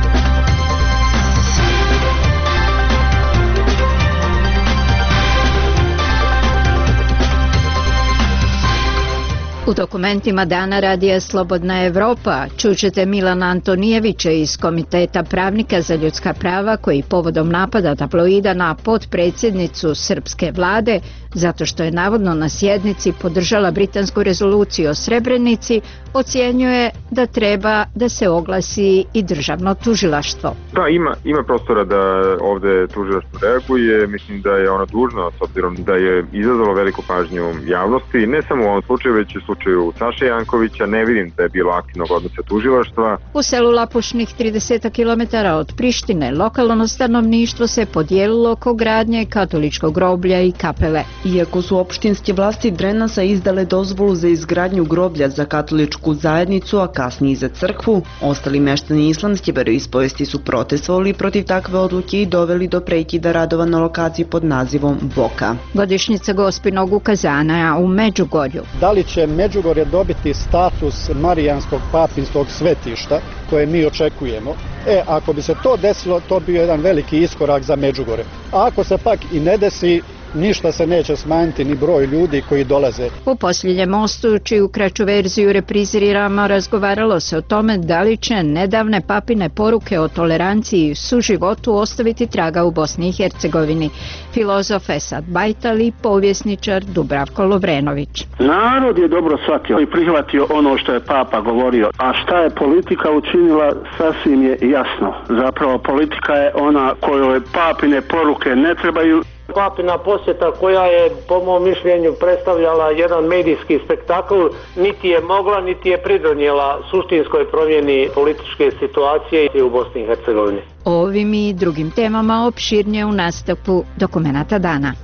[SPEAKER 1] U dokumentima dana radija Slobodna Evropa čućete Milana Antonijevića iz Komiteta pravnika za ljudska prava koji povodom napada tabloida na potpredsjednicu srpske vlade zato što je navodno na sjednici podržala britansku rezoluciju o Srebrenici, ocjenjuje da treba da se oglasi i državno tužilaštvo.
[SPEAKER 13] Da, ima, ima prostora da ovde tužilaštvo reaguje. Mislim da je ono dužno, s obzirom da je izazvalo veliku pažnju javnosti, ne samo u ovom slučaju, već u slučaju Saše Jankovića. Ne vidim da je bilo aktivnog odnosa tužilaštva.
[SPEAKER 1] U selu Lapušnih trideset kilometara od Prištine lokalno stanovništvo se podijelilo oko gradnje katoličkog groblja i kapele.
[SPEAKER 14] Iako su opštinske vlasti Drenasa izdale dozvolu za izgradnju groblja za katoličku zajednicu, a kasnije i za crkvu, ostali meštani islamske veroispovesti su protestovali protiv takve odluke i doveli do prekida radova na lokaciji pod nazivom Boka.
[SPEAKER 1] Godišnjica Gospinog ukazana u Međugorju.
[SPEAKER 15] Da li će Međugorje dobiti status marijanskog papinskog svetišta koje mi očekujemo? E, ako bi se to desilo, to bi bio jedan veliki iskorak za Međugorje. A ako se pak i ne desi, ništa se neće smanjiti ni broj ljudi koji dolaze.
[SPEAKER 1] U posljednjem mostu, čiju kraću verziju repriziramo, razgovaralo se o tome da li će nedavne papine poruke o toleranciji i suživotu ostaviti traga u Bosni i Hercegovini. Filozof Esad Bajtal i povjesničar Dubravko Lovrenović.
[SPEAKER 17] Narod je dobro shvatio i prihvatio ono što je Papa govorio, a šta je politika učinila sasvim je jasno. Zapravo politika je ona kojoj papine poruke ne trebaju.
[SPEAKER 18] Papina posjeta koja je po mom mišljenju predstavljala jedan medijski spektakl, niti je mogla, niti je pridonijela suštinskoj promjeni političke situacije u Bosni i Hercegovini.
[SPEAKER 1] O ovim i drugim temama opširnije u nastavku dokumenata dana.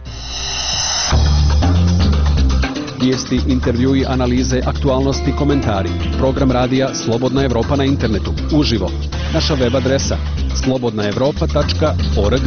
[SPEAKER 12] Vijesti, intervjui, analize, aktualnosti, komentari. Program radija Slobodna Evropa na internetu. Uživo. Naša web adresa slobodna evropa tačka org.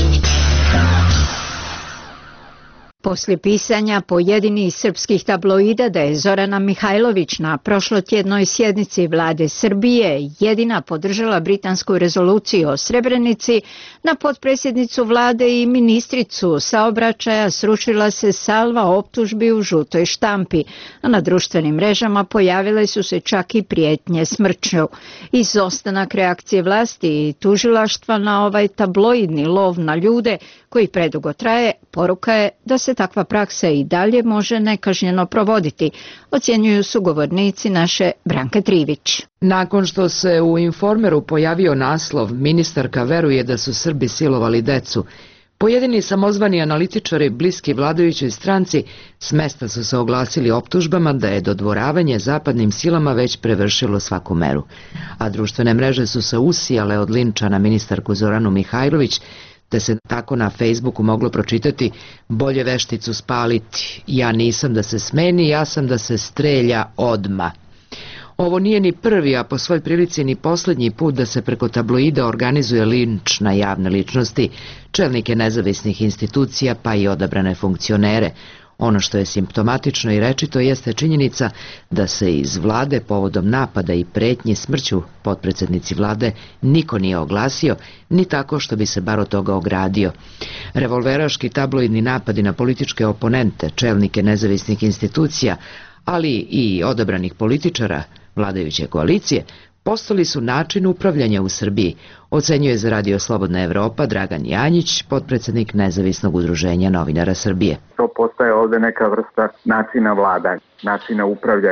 [SPEAKER 1] Poslije pisanja pojedinih srpskih tabloida da je Zorana Mihajlović na prošlotjednoj sjednici vlade Srbije jedina podržala britansku rezoluciju o Srebrenici, na potpredsjednicu vlade i ministricu saobraćaja srušila se salva optužbi u žutoj štampi, a na društvenim mrežama pojavile su se čak i prijetnje smrću. Izostanak reakcije vlasti i tužilaštva na ovaj tabloidni lov na ljude koji predugo traje, poruka je da se takva praksa i dalje može nekažnjeno provoditi, ocjenjuju sugovornici naše Branke Trivić.
[SPEAKER 11] Nakon što se u Informeru pojavio naslov "Ministarka veruje da su Srbi silovali decu", pojedini samozvani analitičari bliski vladajućoj stranci s mesta su se oglasili optužbama da je dodvoravanje zapadnim silama već prevršilo svaku meru. A društvene mreže su se usijale od linča na ministarku Zoranu Mihajlović, te se tako na Facebooku moglo pročitati: "Bolje vešticu spaliti, ja nisam da se smeni, ja sam da se strelja odma." Ovo nije ni prvi, a po svoj prilici ni posljednji put da se preko tabloida organizuje linč na javne ličnosti, čelnike nezavisnih institucija pa i odabrane funkcionere. Ono što je simptomatično i rečito jeste činjenica da se iz vlade povodom napada i pretnji smrću potpredsjednici vlade niko nije oglasio, ni tako što bi se bar od toga ogradio. Revolveraški tabloidni napadi na političke oponente, čelnike nezavisnih institucija, ali i odabranih političara vladajuće koalicije, postali su način upravljanja u Srbiji, ocenjuje za Radio Slobodna Evropa Dragan Janjić, potpredsjednik Nezavisnog udruženja novinara Srbije.
[SPEAKER 26] To postaje ovdje neka vrsta načina vladanja, načina upravljanja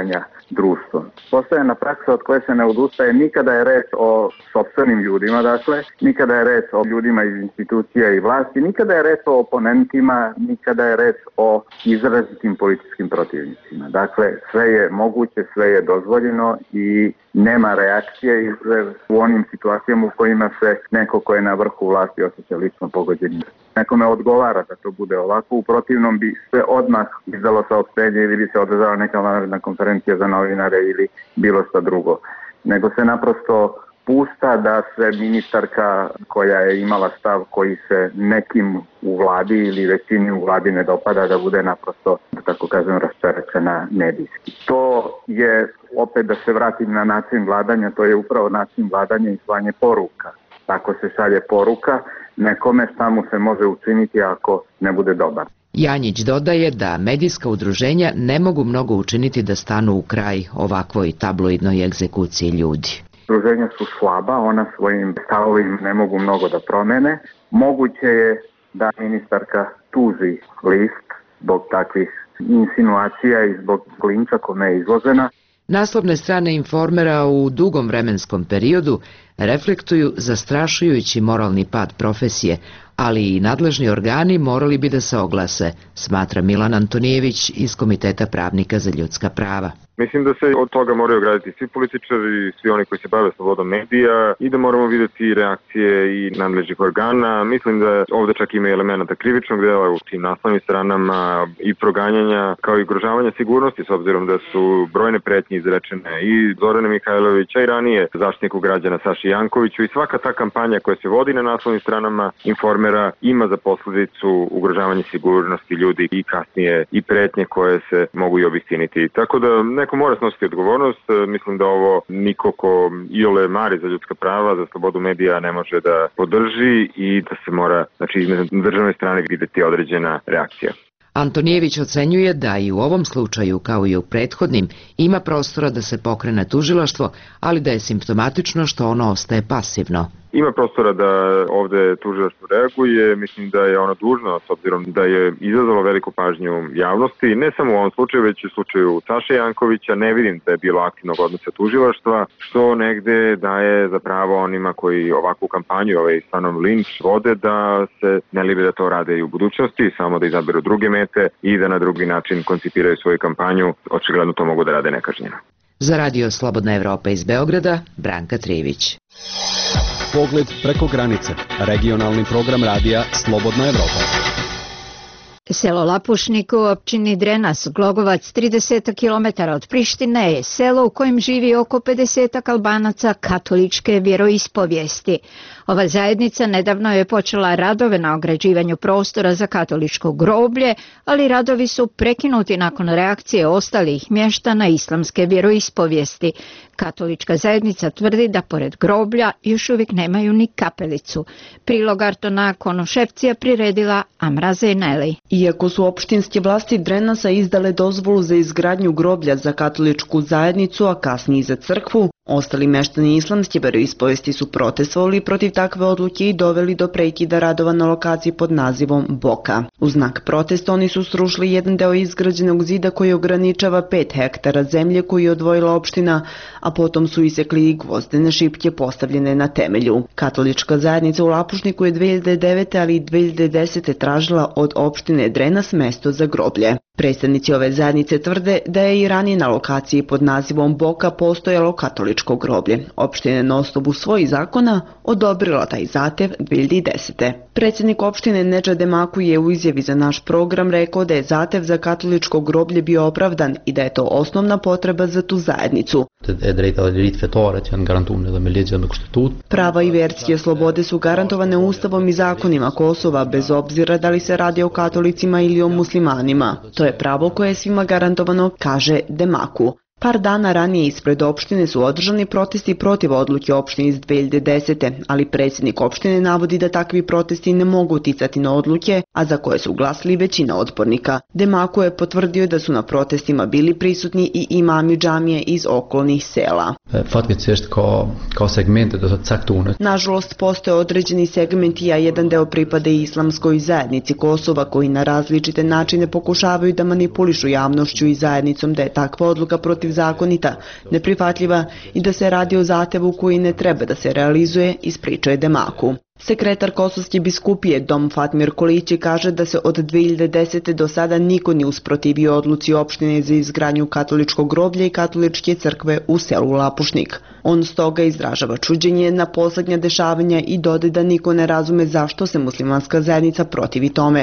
[SPEAKER 9] društvo. Postojana praksa od koje se ne odustaje nikada je reč o sopstvenim ljudima, dakle, nikada je reč o ljudima iz institucija i vlasti, nikada je reč o oponentima, nikada je reč o izrazitim političkim protivnicima. Dakle, sve je moguće, sve je dozvoljeno i nema reakcije u onim situacijama u kojima se neko ko je na vrhu vlasti osjeća lično pogođenim. Nekome odgovara da to bude ovako, u protivnom bi sve odmah izdalo saopštenje ili bi se održala neka vanredna konferencija za novinare ili bilo šta drugo. Nego se naprosto pušta da se ministarka koja je imala stav koji se nekim u vladi ili većini u vladi ne dopada da bude naprosto, da tako kažem, raščerečena medijski. To je, opet da se vratim na način vladanja, to je upravo način vladanja i slanje poruka. Tako se šalje poruka nekome šta mu se može učiniti ako ne bude dobar.
[SPEAKER 11] Janjić dodaje da medijska udruženja ne mogu mnogo učiniti da stanu u kraj ovakvoj tabloidnoj egzekuciji ljudi.
[SPEAKER 9] Udruženja su slaba, ona svojim stavovima ne mogu mnogo da promene. Moguće je da ministarka tuži list zbog takvih insinuacija i zbog linča kome je izložena.
[SPEAKER 11] Naslovne strane Informera u dugom vremenskom periodu reflektuju zastrašujući moralni pad profesije, ali i nadležni organi morali bi da se oglase, smatra Milan Antonijević iz Komiteta pravnika za ljudska prava.
[SPEAKER 13] Mislim da se od toga moraju ograditi svi političari, svi oni koji se bave slobodom medija i da moramo vidjeti reakcije i nadležnih organa. Mislim da ovdje čak ima elementa krivičnog dela u tim naslovnim stranama i proganjanja kao i ugrožavanja sigurnosti, s obzirom da su brojne pretnje izrečene i Zorane Mihajlovića i ranije zaštitniku građana Saši Jankoviću i svaka ta kampanja koja se vodi na naslovnim stranama Informera ima za posljedicu ugrožavanje sigurnosti ljudi i kasnije i pretnje koje se mogu i obistiniti. Tako da neko mora snositi odgovornost. Mislim da ovo niko ko iole mari za ljudska prava, za slobodu medija ne može da podrži i da se mora, znači, na državnoj strani vidjeti određena reakcija.
[SPEAKER 11] Antonijević ocenjuje da i u ovom slučaju, kao i u prethodnim, ima prostora da se pokrene tužilaštvo, ali da je simptomatično što ono ostaje pasivno.
[SPEAKER 13] Ima prostora da ovde tužilaštvo reaguje, mislim da je ono dužno, s obzirom da je izazvalo veliku pažnju javnosti, ne samo u ovom slučaju, već i u slučaju Saše Jankovića, ne vidim da je bilo aktivnog odnosa tužilaštva, što negde daje za pravo onima koji ovakvu kampanju, ovaj stanom linč vode, da se ne libe da to rade i u budućnosti, samo da izaberu druge mete i da na drugi način koncipiraju svoju kampanju, očigledno to mogu da rade nekažnjeno.
[SPEAKER 11] Za Radio Slobodna Evropa iz Beograda, Branka Trivić.
[SPEAKER 12] Pogled preko granice. Regionalni program radija Slobodna Evropa.
[SPEAKER 1] Selo Lapušnik u općini Drenas, Glogovac, trideset kilometara od Prištine, je selo u kojem živi oko pedeset Albanaca katoličke vjeroispovijesti. Ova zajednica nedavno je počela radove na ograđivanju prostora za katoličko groblje, ali radovi su prekinuti nakon reakcije ostalih mještana islamske vjeroispovijesti. Katolička zajednica tvrdi da pored groblja još uvijek nemaju ni kapelicu. Prilog Artona Konuševcija priredila Amra Zeneli.
[SPEAKER 14] Iako su opštinske vlasti Drenasa izdale dozvolu za izgradnju groblja za katoličku zajednicu, a kasnije i za crkvu, ostali meštani islamske veroispovesti su protestovali protiv takve odluke i doveli do prekida radova na lokaciji pod nazivom Boka. U znak protesta oni su srušili jedan deo izgrađenog zida koji ograničava pet hektara zemlje koju je odvojila opština, a potom su isekli i gvozdene šipke postavljene na temelju. Katolička zajednica u Lapušniku je dve hiljade devete. ali i dve hiljade desete. tražila od opštine Drenas mesto za groblje. Predstavnici ove zajednice tvrde da je i ranije na lokaciji pod nazivom Boka postojalo katoličko groblje. Opština je na osnovu svojih zakona odobrila taj zahtev dve hiljade desete. Predsjednik opštine Nedžad Demaku je u izjavi za naš program rekao da je zahtev za katoličko groblje bio opravdan i da je to osnovna potreba za tu zajednicu. Prava i verske slobode su garantovane ustavom i zakonima Kosova, bez obzira da li se radi o katolicima ili o muslimanima. To je pravo koje je svima garantovano, kaže Demaku. Par dana ranije ispred opštine su održani protesti protiv odluke opštine iz dve hiljade desete. ali predsjednik opštine navodi da takvi protesti ne mogu uticati na odluke, a za koje su glasili većina odbornika. Demaku je potvrdio da su na protestima bili prisutni i imami džamije iz okolnih sela. Nažalost, postoje određeni segmenti, a jedan deo pripada i islamskoj zajednici Kosova, koji na različite načine pokušavaju da manipulišu javnošću i zajednicom da je takva odluka protiv protivzakonita, neprihvatljiva i da se radi o zahtevu koji ne treba da se realizuje, ispričao je Demaku. Sekretar Kosovske biskupije Dom Fatmir Kolići kaže da se od dve hiljade desete. do sada niko nije usprotivio odluci opštine za izgradnju katoličkog groblja i katoličke crkve u selu Lapušnik. On stoga izražava čuđenje na poslednja dešavanja i dodaje da niko ne razume zašto se muslimanska zajednica protivi tome.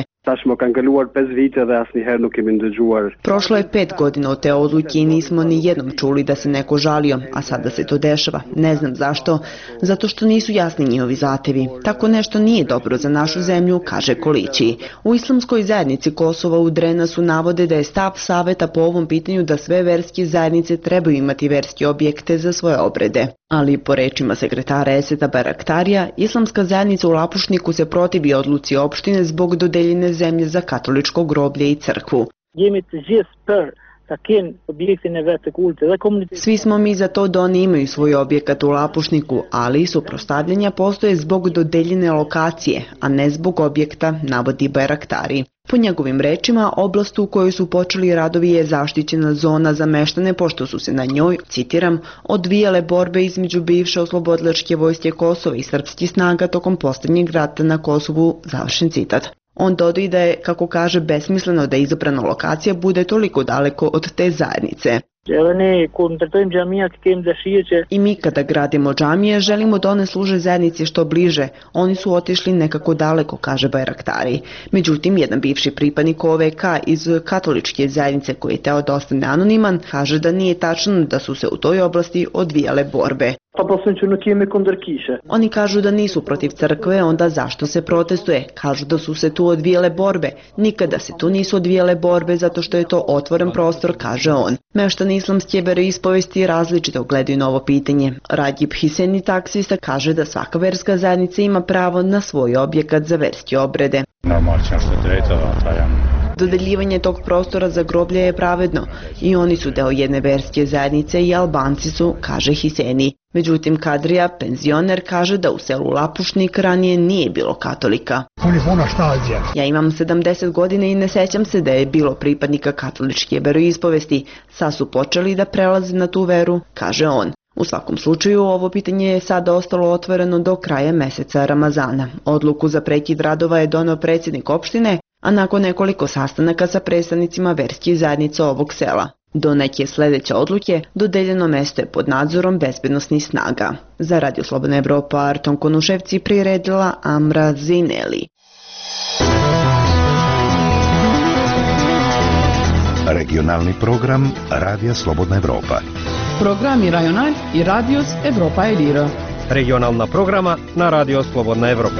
[SPEAKER 14] Prošlo je pet godina od te odluke i nismo ni jednom čuli da se neko žalio, a sada se to dešava. Ne znam zašto, zato što nisu jasni njihovi zahtevi. Tako nešto nije dobro za našu zemlju, kaže Kolići. U islamskoj zajednici Kosova u Drenasu navode da je stav saveta po ovom pitanju da sve verske zajednice trebaju imati verske objekte za svoje obrede. Ali po rečima sekretara Eseta Baraktarija, islamska zajednica u Lapušniku se protivi odluci opštine zbog dodeljene zemlje za katoličko groblje i crkvu. Svi smo mi za to da oni imaju svoj objekat u Lapušniku, ali suprotstavljanja postoje zbog dodeljene lokacije, a ne zbog objekta, navodi Bajraktari. Po njegovim rečima, oblast u kojoj su počeli radovi je zaštićena zona za meštane, pošto su se na njoj, citiram, odvijale borbe između bivše oslobodilačke vojske Kosova i srpskih snaga tokom posljednjeg rata na Kosovu, završen citat. On dodaje da je, kako kaže, besmisleno da izabrana lokacija bude toliko daleko od te zajednice. I mi kada gradimo džamije želimo da one služe zajednici što bliže. Oni su otišli nekako daleko, kaže Bajraktari. Međutim, jedan bivši pripadnik O V K iz katoličke zajednice koji je teo da ostane anoniman, kaže da nije tačno da su se u toj oblasti odvijale borbe. Oni kažu da nisu protiv crkve, onda zašto se protestuje? Kažu da su se tu odvijale borbe. Nikada se tu nisu odvijale borbe zato što je to otvoren prostor, kaže on. Meštani islamske veroispovesti različito gledaju na ovo pitanje. Radjib Hiseni, taksista, kaže da svaka verska zajednica ima pravo na svoj objekat za verske obrede. Dodeljivanje tog prostora za groblje je pravedno i oni su deo jedne verske zajednice i Albanci su, kaže Hiseni. Međutim, Kadrija, penzioner, kaže da u selu Lapušnik ranije nije bilo katolika. Ja imam sedamdeset godina i ne sećam se da je bilo pripadnika katoličke veroispovesti. Sad su počeli da prelaze na tu veru, kaže on. U svakom slučaju, ovo pitanje je sada ostalo otvoreno do kraja meseca Ramazana. Odluku za prekid radova je doneo predsjednik opštine, a nakon nekoliko sastanaka sa predstavnicima verskih zajednica ovog sela. Do neke sljedeće odluke dodeljeno mesto je pod nadzorom bezbednosnih snaga. Za Radio Slobodna Evropa, Arton Konuševci, priredila Amra Zineli.
[SPEAKER 2] Regionalni program Radija Slobodna Evropa.
[SPEAKER 20] Programi Rajonal i Radios Evropa Elira.
[SPEAKER 21] Regionalna programa na Radio Slobodna Evropa.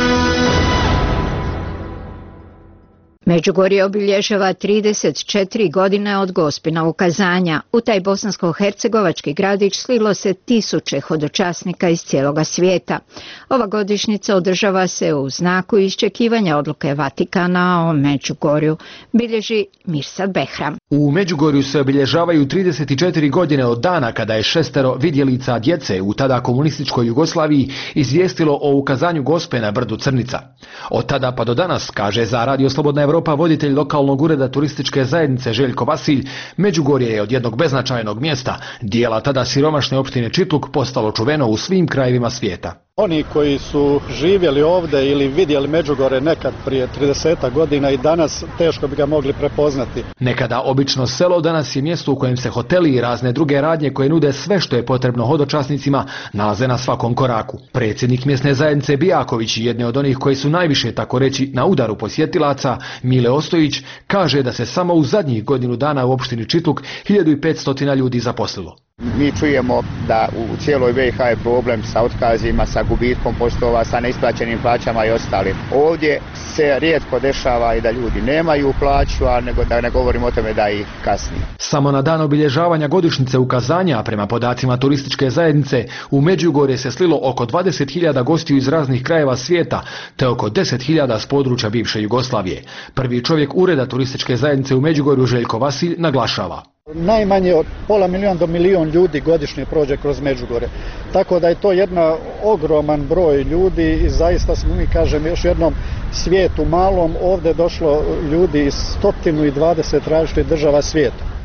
[SPEAKER 1] Međugorje obilježava trideset četiri godine od Gospina ukazanja. U taj bosansko-hercegovački gradić slilo se tisuće hodočasnika iz cijeloga svijeta. Ova godišnjica održava se u znaku iščekivanja odluke Vatikana o Međugorju, bilježi Mirsad Behram.
[SPEAKER 22] U Međugorju se obilježavaju trideset četiri godine od dana kada je šestero vidjelica djece u tada komunističkoj Jugoslaviji izvijestilo o ukazanju Gospe na brdu Crnica. Od tada pa do danas, kaže za Radio Slobodna Evropa voditelj lokalnog ureda turističke zajednice Željko Vasilj, Međugorje je od jednog beznačajnog mjesta, dijela tada siromašne opštine Čitluk, postalo čuveno u svim krajevima svijeta.
[SPEAKER 15] Oni koji su živjeli ovdje ili vidjeli Međugorje nekad prije trideset godina i danas teško bi ga mogli prepoznati.
[SPEAKER 22] Nekada obično selo, danas je mjesto u kojem se hoteli i razne druge radnje koje nude sve što je potrebno hodočasnicima nalaze na svakom koraku. Predsjednik mjesne zajednice Bijaković, jedne od onih koji su najviše, tako reći, na udaru posjetilaca, Mile Ostojić, kaže da se samo u zadnjih godinu dana u opštini Čitluk hiljadu petsto ljudi zaposlilo.
[SPEAKER 23] Mi čujemo da u cijeloj B i H je problem sa otkazima, sa gubitkom poslova, sa neisplaćenim plaćama i ostalim. Ovdje se rijetko dešava i da ljudi nemaju plaću, a nego da ne govorimo o tome da ih kasni.
[SPEAKER 22] Samo na dan obilježavanja godišnjice ukazanja, prema podacima turističke zajednice, u Međugorje se slilo oko dvadeset hiljada gostiju iz raznih krajeva svijeta, te oko deset hiljada s područja bivše Jugoslavije. Prvi čovjek ureda turističke zajednice u Međugorju, Željko Vasilj, naglašava.
[SPEAKER 15] Najmanje od pola miliona do milion ljudi godišnje prođe kroz Međugorje. Tako da je to jedna ogroman broj ljudi i zaista smo, mi kažem, još jednom svijetu malom ovdje došlo ljudi iz sto dvadeset različitih država svijeta.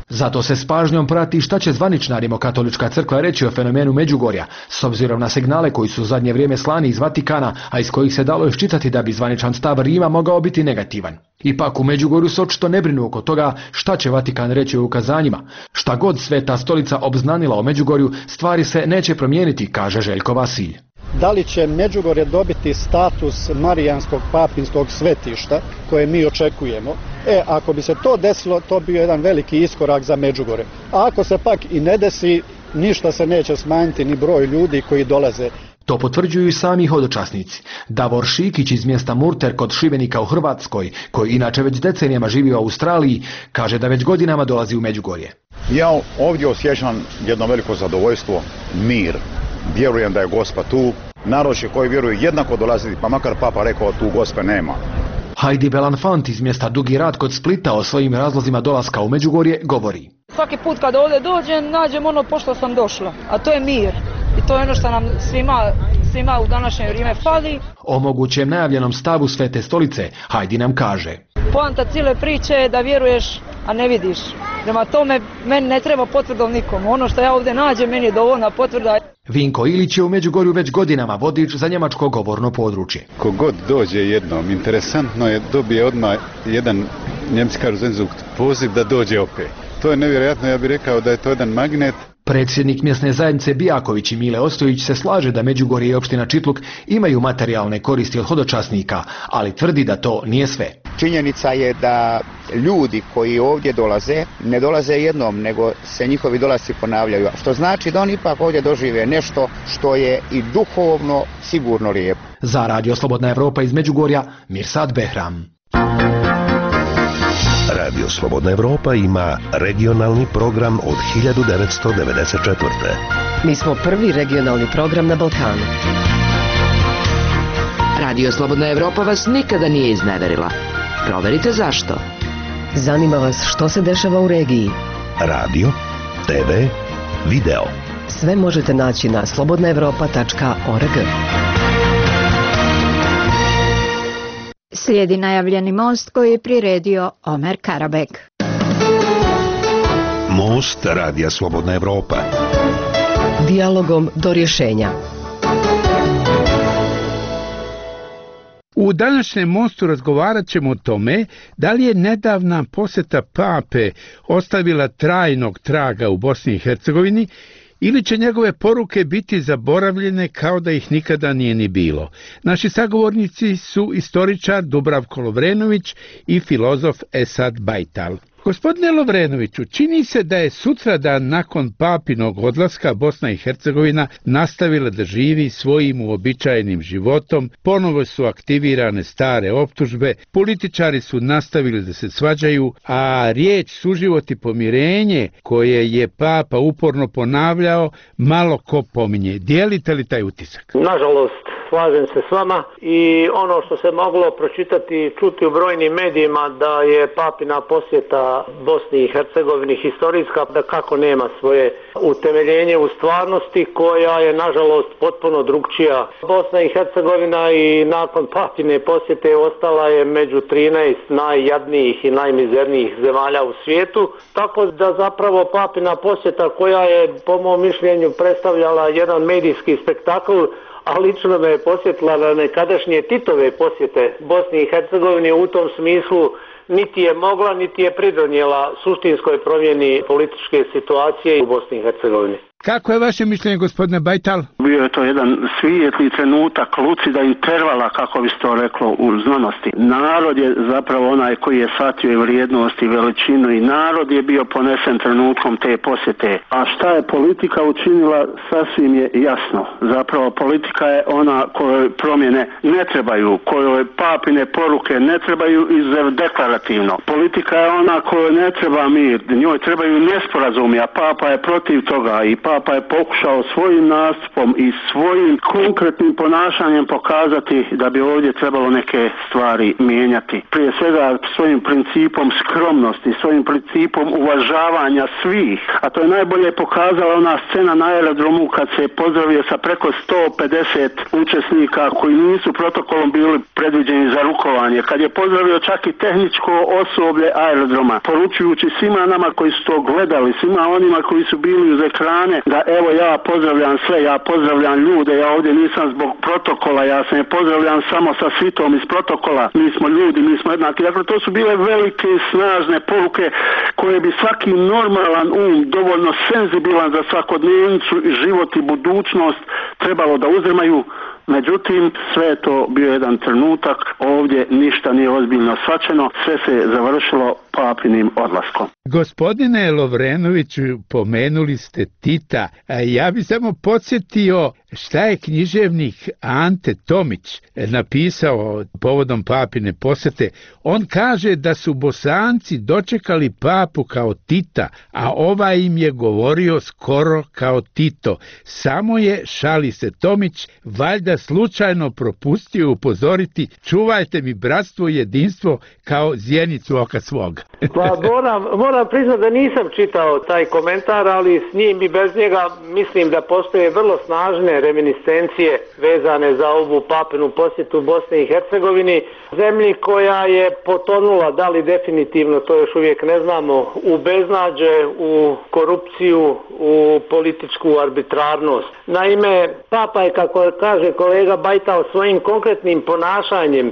[SPEAKER 22] Zato se s pažnjom prati šta će zvanična Rimokatolička crkva reći o fenomenu Međugorja, s obzirom na signale koji su u zadnje vrijeme slani iz Vatikana, a iz kojih se dalo iščitati da bi zvaničan stav Rima mogao biti negativan. Ipak u Međugorju se očito ne brinu oko toga šta će Vatikan reći o ukazanjima. Šta god Sveta stolica obznanila o Međugorju, stvari se neće promijeniti, kaže Željko Vasilj.
[SPEAKER 15] Da li će Međugorje dobiti status marijanskog papinskog svetišta koje mi očekujemo? E, ako bi se to desilo, to bi bio jedan veliki iskorak za Međugorje. A ako se pak i ne desi, ništa se neće smanjiti ni broj ljudi koji dolaze.
[SPEAKER 22] To potvrđuju i sami hodočasnici. Davor Šikić iz mjesta Murter kod Šibenika u Hrvatskoj, koji inače već decenijama živi u Australiji, kaže da već godinama dolazi u Međugorje.
[SPEAKER 4] Ja ovdje osjećam jedno veliko zadovoljstvo, mir. Vjerujem da je Gospa tu. Narod koji vjeruju jednako dolaziti, pa makar Papa rekao tu Gospe nema.
[SPEAKER 22] Heidi Belanfant iz mjesta Dugi Rat kod Splita o svojim razlozima dolaska u Međugorje govori.
[SPEAKER 5] Svaki put kad ovdje dođem, nađem ono pošto sam došla, a to je mir. I to je ono što nam svima, svima u današnje vrijeme fali.
[SPEAKER 22] O mogućem najavljenom stavu Svete stolice Heidi nam kaže.
[SPEAKER 5] Poanta cijele priče je da vjeruješ, a ne vidiš. Prema tome, meni ne treba potvrdom nikom. Ono što ja ovdje nađem, meni je dovoljna potvrda.
[SPEAKER 22] Vinko Ilić je u Međugorju već godinama vodič za njemačko govorno područje.
[SPEAKER 6] Kogod dođe jednom, interesantno je dobije odmah jedan, njemci kažu Sehnsucht, poziv da dođe opet. To je nevjerojatno, ja bih rekao da je to jedan magnet.
[SPEAKER 22] Predsjednik mjesne zajednice Bijaković i Mile Ostojić se slaže da Međugorje i opština Čitluk imaju materijalne koristi od hodočasnika, ali tvrdi da to nije sve.
[SPEAKER 23] Činjenica je da ljudi koji ovdje dolaze, ne dolaze jednom, nego se njihovi dolasci ponavljaju, što znači da oni ipak ovdje dožive nešto što je i duhovno sigurno lijepo.
[SPEAKER 22] Za Radio Slobodna Evropa iz Međugorja, Mirsad Behram.
[SPEAKER 2] Radio Slobodna Evropa ima regionalni program od hiljadu devetsto devedeset četvrte.
[SPEAKER 19] Mi smo prvi regionalni program na Balkanu.
[SPEAKER 11] Radio Slobodna Evropa vas nikada nije izneverila. Proverite zašto.
[SPEAKER 19] Zanima vas što se dešava u regiji.
[SPEAKER 2] Radio, te ve, video.
[SPEAKER 19] Sve možete naći na slobodna evropa tačka org.
[SPEAKER 1] Slijedi najavljeni most koji je priredio Omer Karabek.
[SPEAKER 2] Most Radija Slobodna Evropa.
[SPEAKER 19] Dijalogom do rješenja.
[SPEAKER 24] U današnjem mostu razgovarat ćemo o tome da li je nedavna posjeta Pape ostavila trajnog traga u Bosni i Hercegovini ili će njegove poruke biti zaboravljene kao da ih nikada nije ni bilo. Naši sagovornici su istoričar Dubravko Lovrenović i filozof Esad Bajtal. Gospodine Lovrenoviću, čini se da je sutradan nakon papinog odlaska Bosna i Hercegovina nastavila da živi svojim uobičajenim životom, ponovo su aktivirane stare optužbe, političari su nastavili da se svađaju, a riječ suživot i pomirenje koje je Papa uporno ponavljao, malo ko pominje. Dijelite li taj utisak?
[SPEAKER 18] Nažalost, slažem se s vama i ono što se moglo pročitati i čuti u brojnim medijima da je papina posjeta Bosni i Hercegovini historijska, da kako nema svoje utemeljenje u stvarnosti koja je nažalost potpuno drugčija. Bosna i Hercegovina i nakon papine posjete ostala je među trinaest najjadnijih i najmizernijih zemalja u svijetu, tako da zapravo papina posjeta koja je po mom mišljenju predstavljala jedan medijski spektakl, a lično me je posjetila na nekadašnje Titove posjete Bosni i Hercegovini, u tom smislu niti je mogla, niti je pridonijela suštinskoj promjeni političke situacije u Bosni i Hercegovini.
[SPEAKER 24] Kako je vaše mišljenje, gospodine Bajtal?
[SPEAKER 17] Bio je to jedan svijetli trenutak, lucida intervala, kako bi se to reklo u znanosti. Narod je zapravo onaj koji je shvatio i vrijednost i veličinu i narod je bio ponesen trenutkom te posjete. A šta je politika učinila, sasvim je jasno. Zapravo politika je ona kojoj promjene ne trebaju, kojoj papine poruke ne trebaju izver deklarativno. Politika je ona kojoj ne treba mir, njoj trebaju nesporazumi, a Papa je protiv toga i Papa je pokušao svojim nastupom i svojim konkretnim ponašanjem pokazati da bi ovdje trebalo neke stvari mijenjati. Prije svega svojim principom skromnosti, svojim principom uvažavanja svih, a to je najbolje pokazala ona scena na aerodromu kad se je pozdravio sa preko sto pedeset učesnika koji nisu protokolom bili predviđeni za rukovanje, kad je pozdravio čak i tehničko osoblje aerodroma, poručujući svima nama koji su to gledali, svima onima koji su bili uz ekrane, da evo ja pozdravljam sve, ja pozdravljam ljude, ja ovdje nisam zbog protokola, ja se ne pozdravljam samo sa svitom iz protokola, mi smo ljudi, mi smo jednaki. Dakle, to su bile velike i snažne poruke koje bi svaki normalan um, dovoljno senzibilan za svakodnevnicu i život i budućnost trebalo da uzimaju. Međutim, sve je to bio jedan trenutak, ovdje ništa nije ozbiljno shvaćeno, sve se završilo papinim odlaskom.
[SPEAKER 24] Gospodine Lovrenoviću, pomenuli ste Tita, a ja bi samo podsjetio šta je književnik Ante Tomić napisao povodom papine posete. On kaže da su Bosanci dočekali papu kao Tita, a ovaj im je govorio skoro kao Tito. Samo je, šali se Tomić, valjda slučajno propustio upozoriti: čuvajte mi bratstvo i jedinstvo kao zjenicu oka svoga.
[SPEAKER 18] Pa moram, moram priznati da nisam čitao taj komentar, ali s njim i bez njega mislim da postoje vrlo snažne reminiscencije vezane za ovu papinu posjetu Bosni i Hercegovini, zemlji koja je potonula, da li definitivno, to još uvijek ne znamo, u beznađe, u korupciju, u političku arbitrarnost. Naime, papa je, kako kaže kolega Bajtal, svojim konkretnim ponašanjem,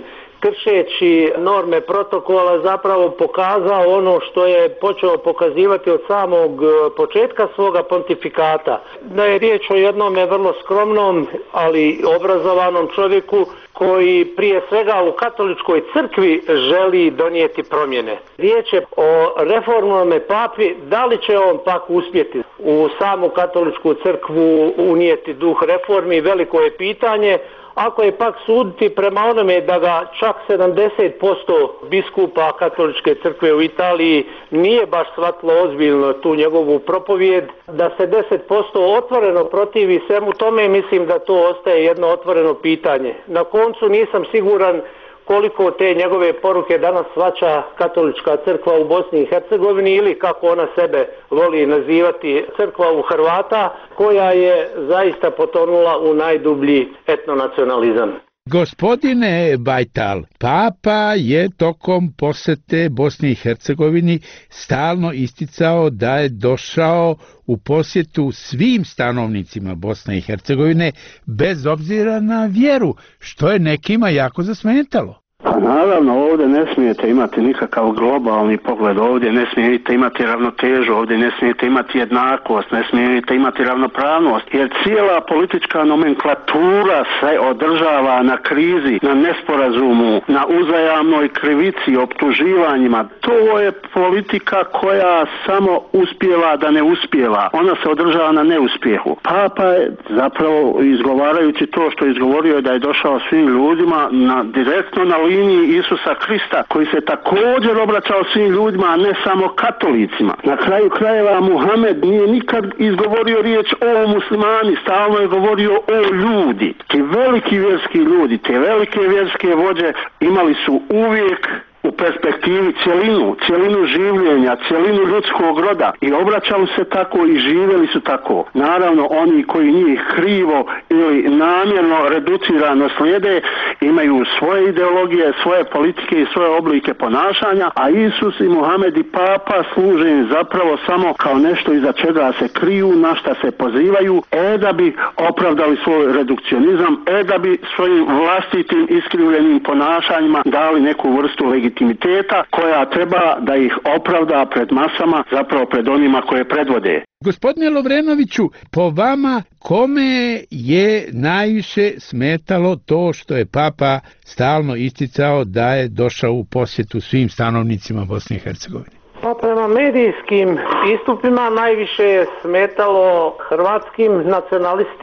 [SPEAKER 18] kršeći norme protokola, zapravo pokazao ono što je počeo pokazivati od samog početka svoga pontifikata. Da je riječ o jednome vrlo skromnom, ali obrazovanom čovjeku koji prije svega u katoličkoj crkvi želi donijeti promjene. Riječ je o reformnome papi, da li će on pak uspjeti u samu katoličku crkvu unijeti duh reformi, veliko je pitanje. Ako je pak suditi prema onome da ga čak sedamdeset posto biskupa katoličke crkve u Italiji nije baš shvatilo ozbiljno tu njegovu propovijed, da se deset posto otvoreno protivi svemu tome, mislim da to ostaje jedno otvoreno pitanje. Na koncu nisam siguran koliko te njegove poruke danas shvaća katolička crkva u Bosni i Hercegovini, ili kako ona sebe voli nazivati, crkva u Hrvata, koja je zaista potonula u najdublji etnonacionalizam.
[SPEAKER 24] Gospodine Bajtal, papa je tokom posete Bosni i Hercegovini stalno isticao da je došao u posjetu svim stanovnicima Bosne i Hercegovine bez obzira na vjeru, što je nekima jako zasmetalo.
[SPEAKER 17] Pa naravno, ovdje ne smijete imati nikakav globalni pogled, ovdje ne smijete imati ravnotežu, ovdje ne smijete imati jednakost, ne smijete imati ravnopravnost, jer cijela politička nomenklatura se održava na krizi, na nesporazumu, na uzajamnoj krivici, optuživanjima. To je politika koja samo uspijeva da ne uspijeva. Ona se održava na neuspjehu. Papa je zapravo, izgovarajući to što je izgovorio, da je došao svim ljudima na, direktno na liniji Isusa Krista, koji se također obraćao svim ljudima, a ne samo katolicima. Na kraju krajeva Muhamed nije nikad izgovorio riječ o muslimani, stalno je govorio o ljudi. Ti veliki vjerski ljudi, te velike vjerske vođe imali su uvijek u perspektivi cjelinu, cjelinu življenja, cjelinu ljudskog roda i obraćali se tako i živjeli su tako. Naravno, oni koji njih krivo ili namjerno reducirano slijede imaju svoje ideologije, svoje politike i svoje oblike ponašanja, a Isus i Muhamed i Papa služe im zapravo samo kao nešto iza čega se kriju, na šta se pozivaju, e da bi opravdali svoj redukcionizam, e da bi svojim vlastitim iskrivljenim ponašanjima dali neku vrstu legitimiteta koja treba da ih opravda pred masama, zapravo pred onima koje predvode.
[SPEAKER 24] Gospodine Lovrenoviću, po vama kome je najviše smetalo to što je papa stalno isticao da je došao u posjetu svim stanovnicima Bosne i Hercegovine?
[SPEAKER 18] Pa prema medijskim istupima najviše je smetalo hrvatskim nacionalistima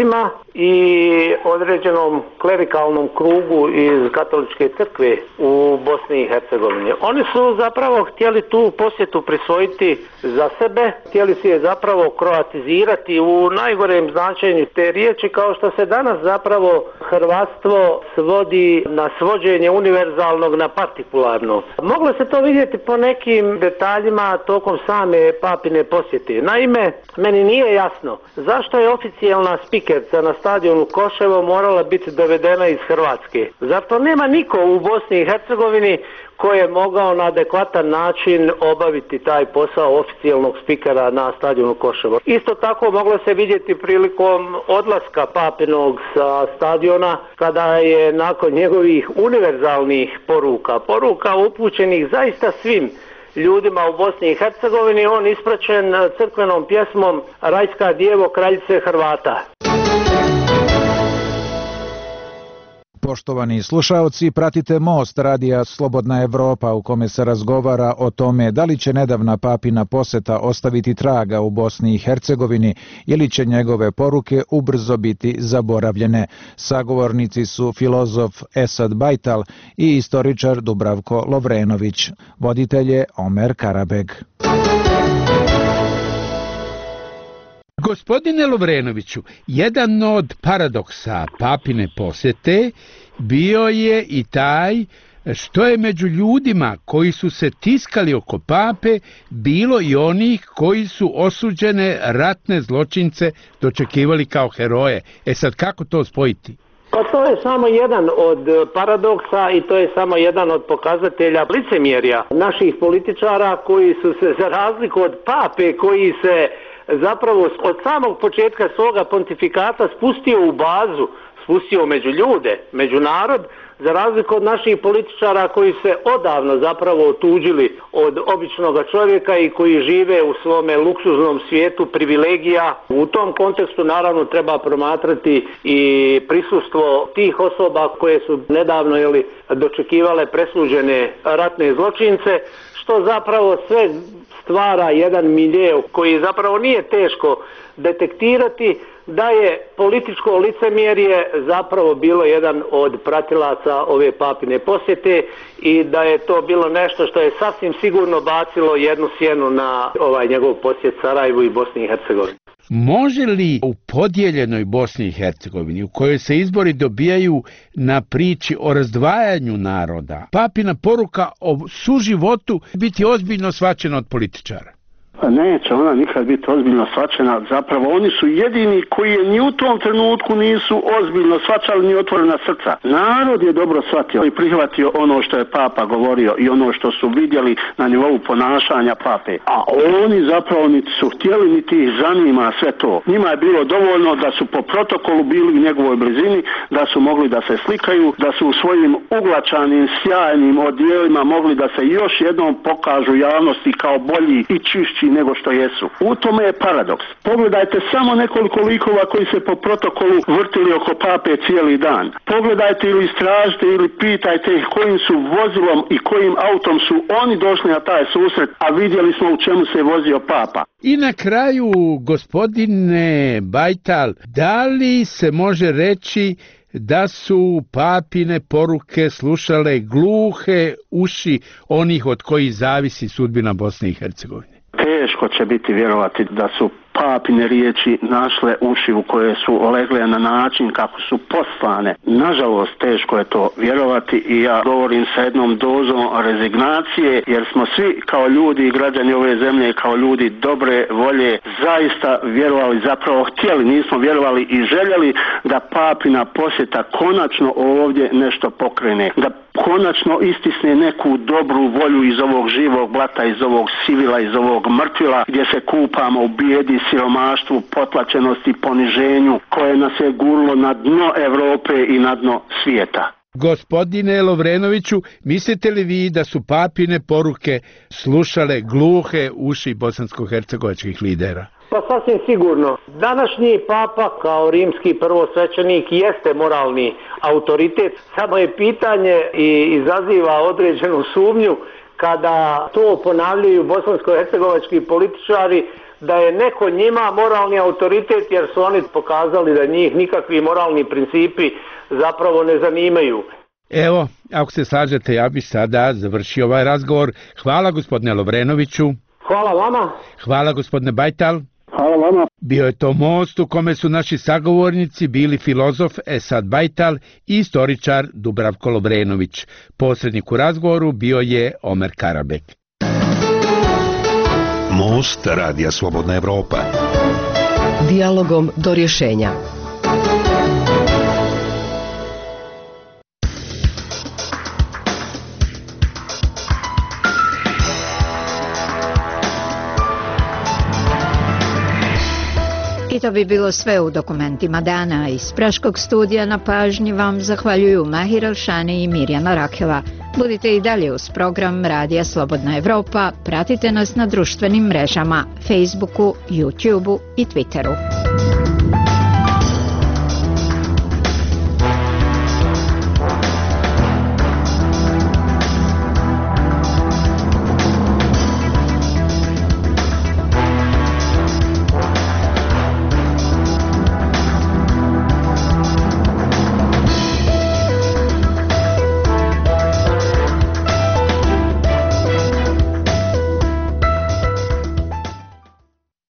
[SPEAKER 18] i određenom klerikalnom krugu iz katoličke crkve u Bosni i Hercegovini. Oni su zapravo htjeli tu posjetu prisvojiti za sebe, htjeli su je zapravo kroatizirati u najgorem značenju te riječi, kao što se danas zapravo hrvatstvo svodi na svođenje univerzalnog na partikularno. Moglo se to vidjeti po nekim detaljima tokom same papine posjete. Naime, meni nije jasno zašto je oficijalna spikerca na stadionu Koševo morala biti dovedena iz Hrvatske. Zato nema niko u Bosni i Hercegovini koji je mogao na adekvatan način obaviti taj posao oficijalnog spikera na stadionu Koševo. Isto tako moglo se vidjeti prilikom odlaska papinog sa stadiona, kada je nakon njegovih univerzalnih poruka, poruka upućenih zaista svim ljudima u Bosni i Hercegovini, on ispraćen crkvenom pjesmom Rajska djevo kraljice Hrvata.
[SPEAKER 3] Poštovani slušaoci, pratite Most radija Slobodna Evropa u kome se razgovara o tome da li će nedavna papina posjeta ostaviti traga u Bosni i Hercegovini ili će njegove poruke ubrzo biti zaboravljene. Sagovornici su filozof Esad Bajtal i istoričar Dubravko Lovrenović. Voditelj je Omer Karabeg.
[SPEAKER 24] Gospodine Lovrenoviću, jedan od paradoksa papine posjete bio je i taj što je među ljudima koji su se tiskali oko pape bilo i onih koji su osuđene ratne zločince dočekivali kao heroje. E sad, kako to spojiti?
[SPEAKER 18] Pa to je samo jedan od paradoksa i to je samo jedan od pokazatelja licemjerja naših političara koji su se, za razliku od pape koji se zapravo od samog početka svoga pontifikata spustio u bazu, spustio među ljude, među narod, za razliku od naših političara koji se odavno zapravo otuđili od običnog čovjeka i koji žive u svome luksuznom svijetu privilegija. U tom kontekstu naravno treba promatrati i prisustvo tih osoba koje su nedavno jeli, dočekivale presuđene ratne zločince, što zapravo sve stvara jedan milje koji zapravo nije teško detektirati, da je političko licemjerje zapravo bilo jedan od pratilaca ove papine posjete i da je to bilo nešto što je sasvim sigurno bacilo jednu sjenu na ovaj njegov posjet Sarajevu i Bosni i Hercegovini.
[SPEAKER 24] Može li u podijeljenoj Bosni i Hercegovini, u kojoj se izbori dobijaju na priči o razdvajanju naroda, papina poruka o suživotu biti ozbiljno shvaćena od političara?
[SPEAKER 17] Neće ona nikad biti ozbiljno shvaćena, zapravo oni su jedini koji je ni u tom trenutku nisu ozbiljno shvaćali ni otvorena srca. Narod je dobro shvatio i prihvatio ono što je papa govorio i ono što su vidjeli na nivou ponašanja pape. A oni zapravo niti su htjeli niti ih zanima sve to. Njima je bilo dovoljno da su po protokolu bili u njegovoj blizini, da su mogli da se slikaju, da su u svojim uglačanim sjajnim odjelima mogli da se još jednom pokažu javnosti kao bolji i čišći nego što jesu. U tome je paradoks. Pogledajte samo nekoliko likova koji se po protokolu vrtili oko pape cijeli dan. Pogledajte ili istražite ili pitajte ih kojim su vozilom i kojim autom su oni došli na taj susret, a vidjeli smo u čemu se vozio papa.
[SPEAKER 24] I na kraju, gospodine Bajtal, da li se može reći da su papine poruke slušale gluhe uši onih od kojih zavisi sudbina Bosne i Hercegovine?
[SPEAKER 17] Teško će biti vjerovati da su papine riječi našle uši u koje su legle na način kako su poslane. Nažalost, teško je to vjerovati i ja govorim sa jednom dozom rezignacije, jer smo svi kao ljudi i građani ove zemlje, kao ljudi dobre volje, zaista vjerovali, zapravo htjeli, nismo vjerovali i željeli da papina posjeta konačno ovdje nešto pokrene, da konačno istisne neku dobru volju iz ovog živog blata, iz ovog sivila, iz ovog mrtvila gdje se kupamo u bijedi, siromaštvu, potlačenosti, poniženju koje nas je gurlo na dno Europe i na dno svijeta.
[SPEAKER 24] Gospodine Lovrenoviću, mislite li vi da su papine poruke slušale gluhe uši bosansko-hercegovačkih lidera?
[SPEAKER 18] Pa sasvim sigurno. Današnji papa kao rimski prvosvećenik jeste moralni autoritet, samo je pitanje i izaziva određenu sumnju kada to ponavljaju bosansko-hercegovački političari, da je neko njima moralni autoritet jer su oni pokazali da njih nikakvi moralni principi zapravo ne zanimaju.
[SPEAKER 24] Evo, ako se slažete, ja bih sada završio ovaj razgovor. Hvala gospodine Lovrenoviću.
[SPEAKER 18] Hvala vama.
[SPEAKER 24] Hvala gospodine Bajtal.
[SPEAKER 17] Hvala vama.
[SPEAKER 24] Bio je to most u kome su naši sagovornici bili filozof Esad Bajtal i istoričar Dubravko Lovrenović. Posrednik u razgovoru bio je Omer Karabek.
[SPEAKER 2] Most Radija Slobodna Evropa.
[SPEAKER 19] Dijalogom do rješenja.
[SPEAKER 1] I to bi bilo sve u dokumentima dana. Iz Praškog studija na pažnji vam zahvaljuju Mahir Elšani i Mirjana Rakela. Budite i dalje uz program Radija Slobodna Evropa. Pratite nas na društvenim mrežama, Facebooku, YouTubeu i Twitteru.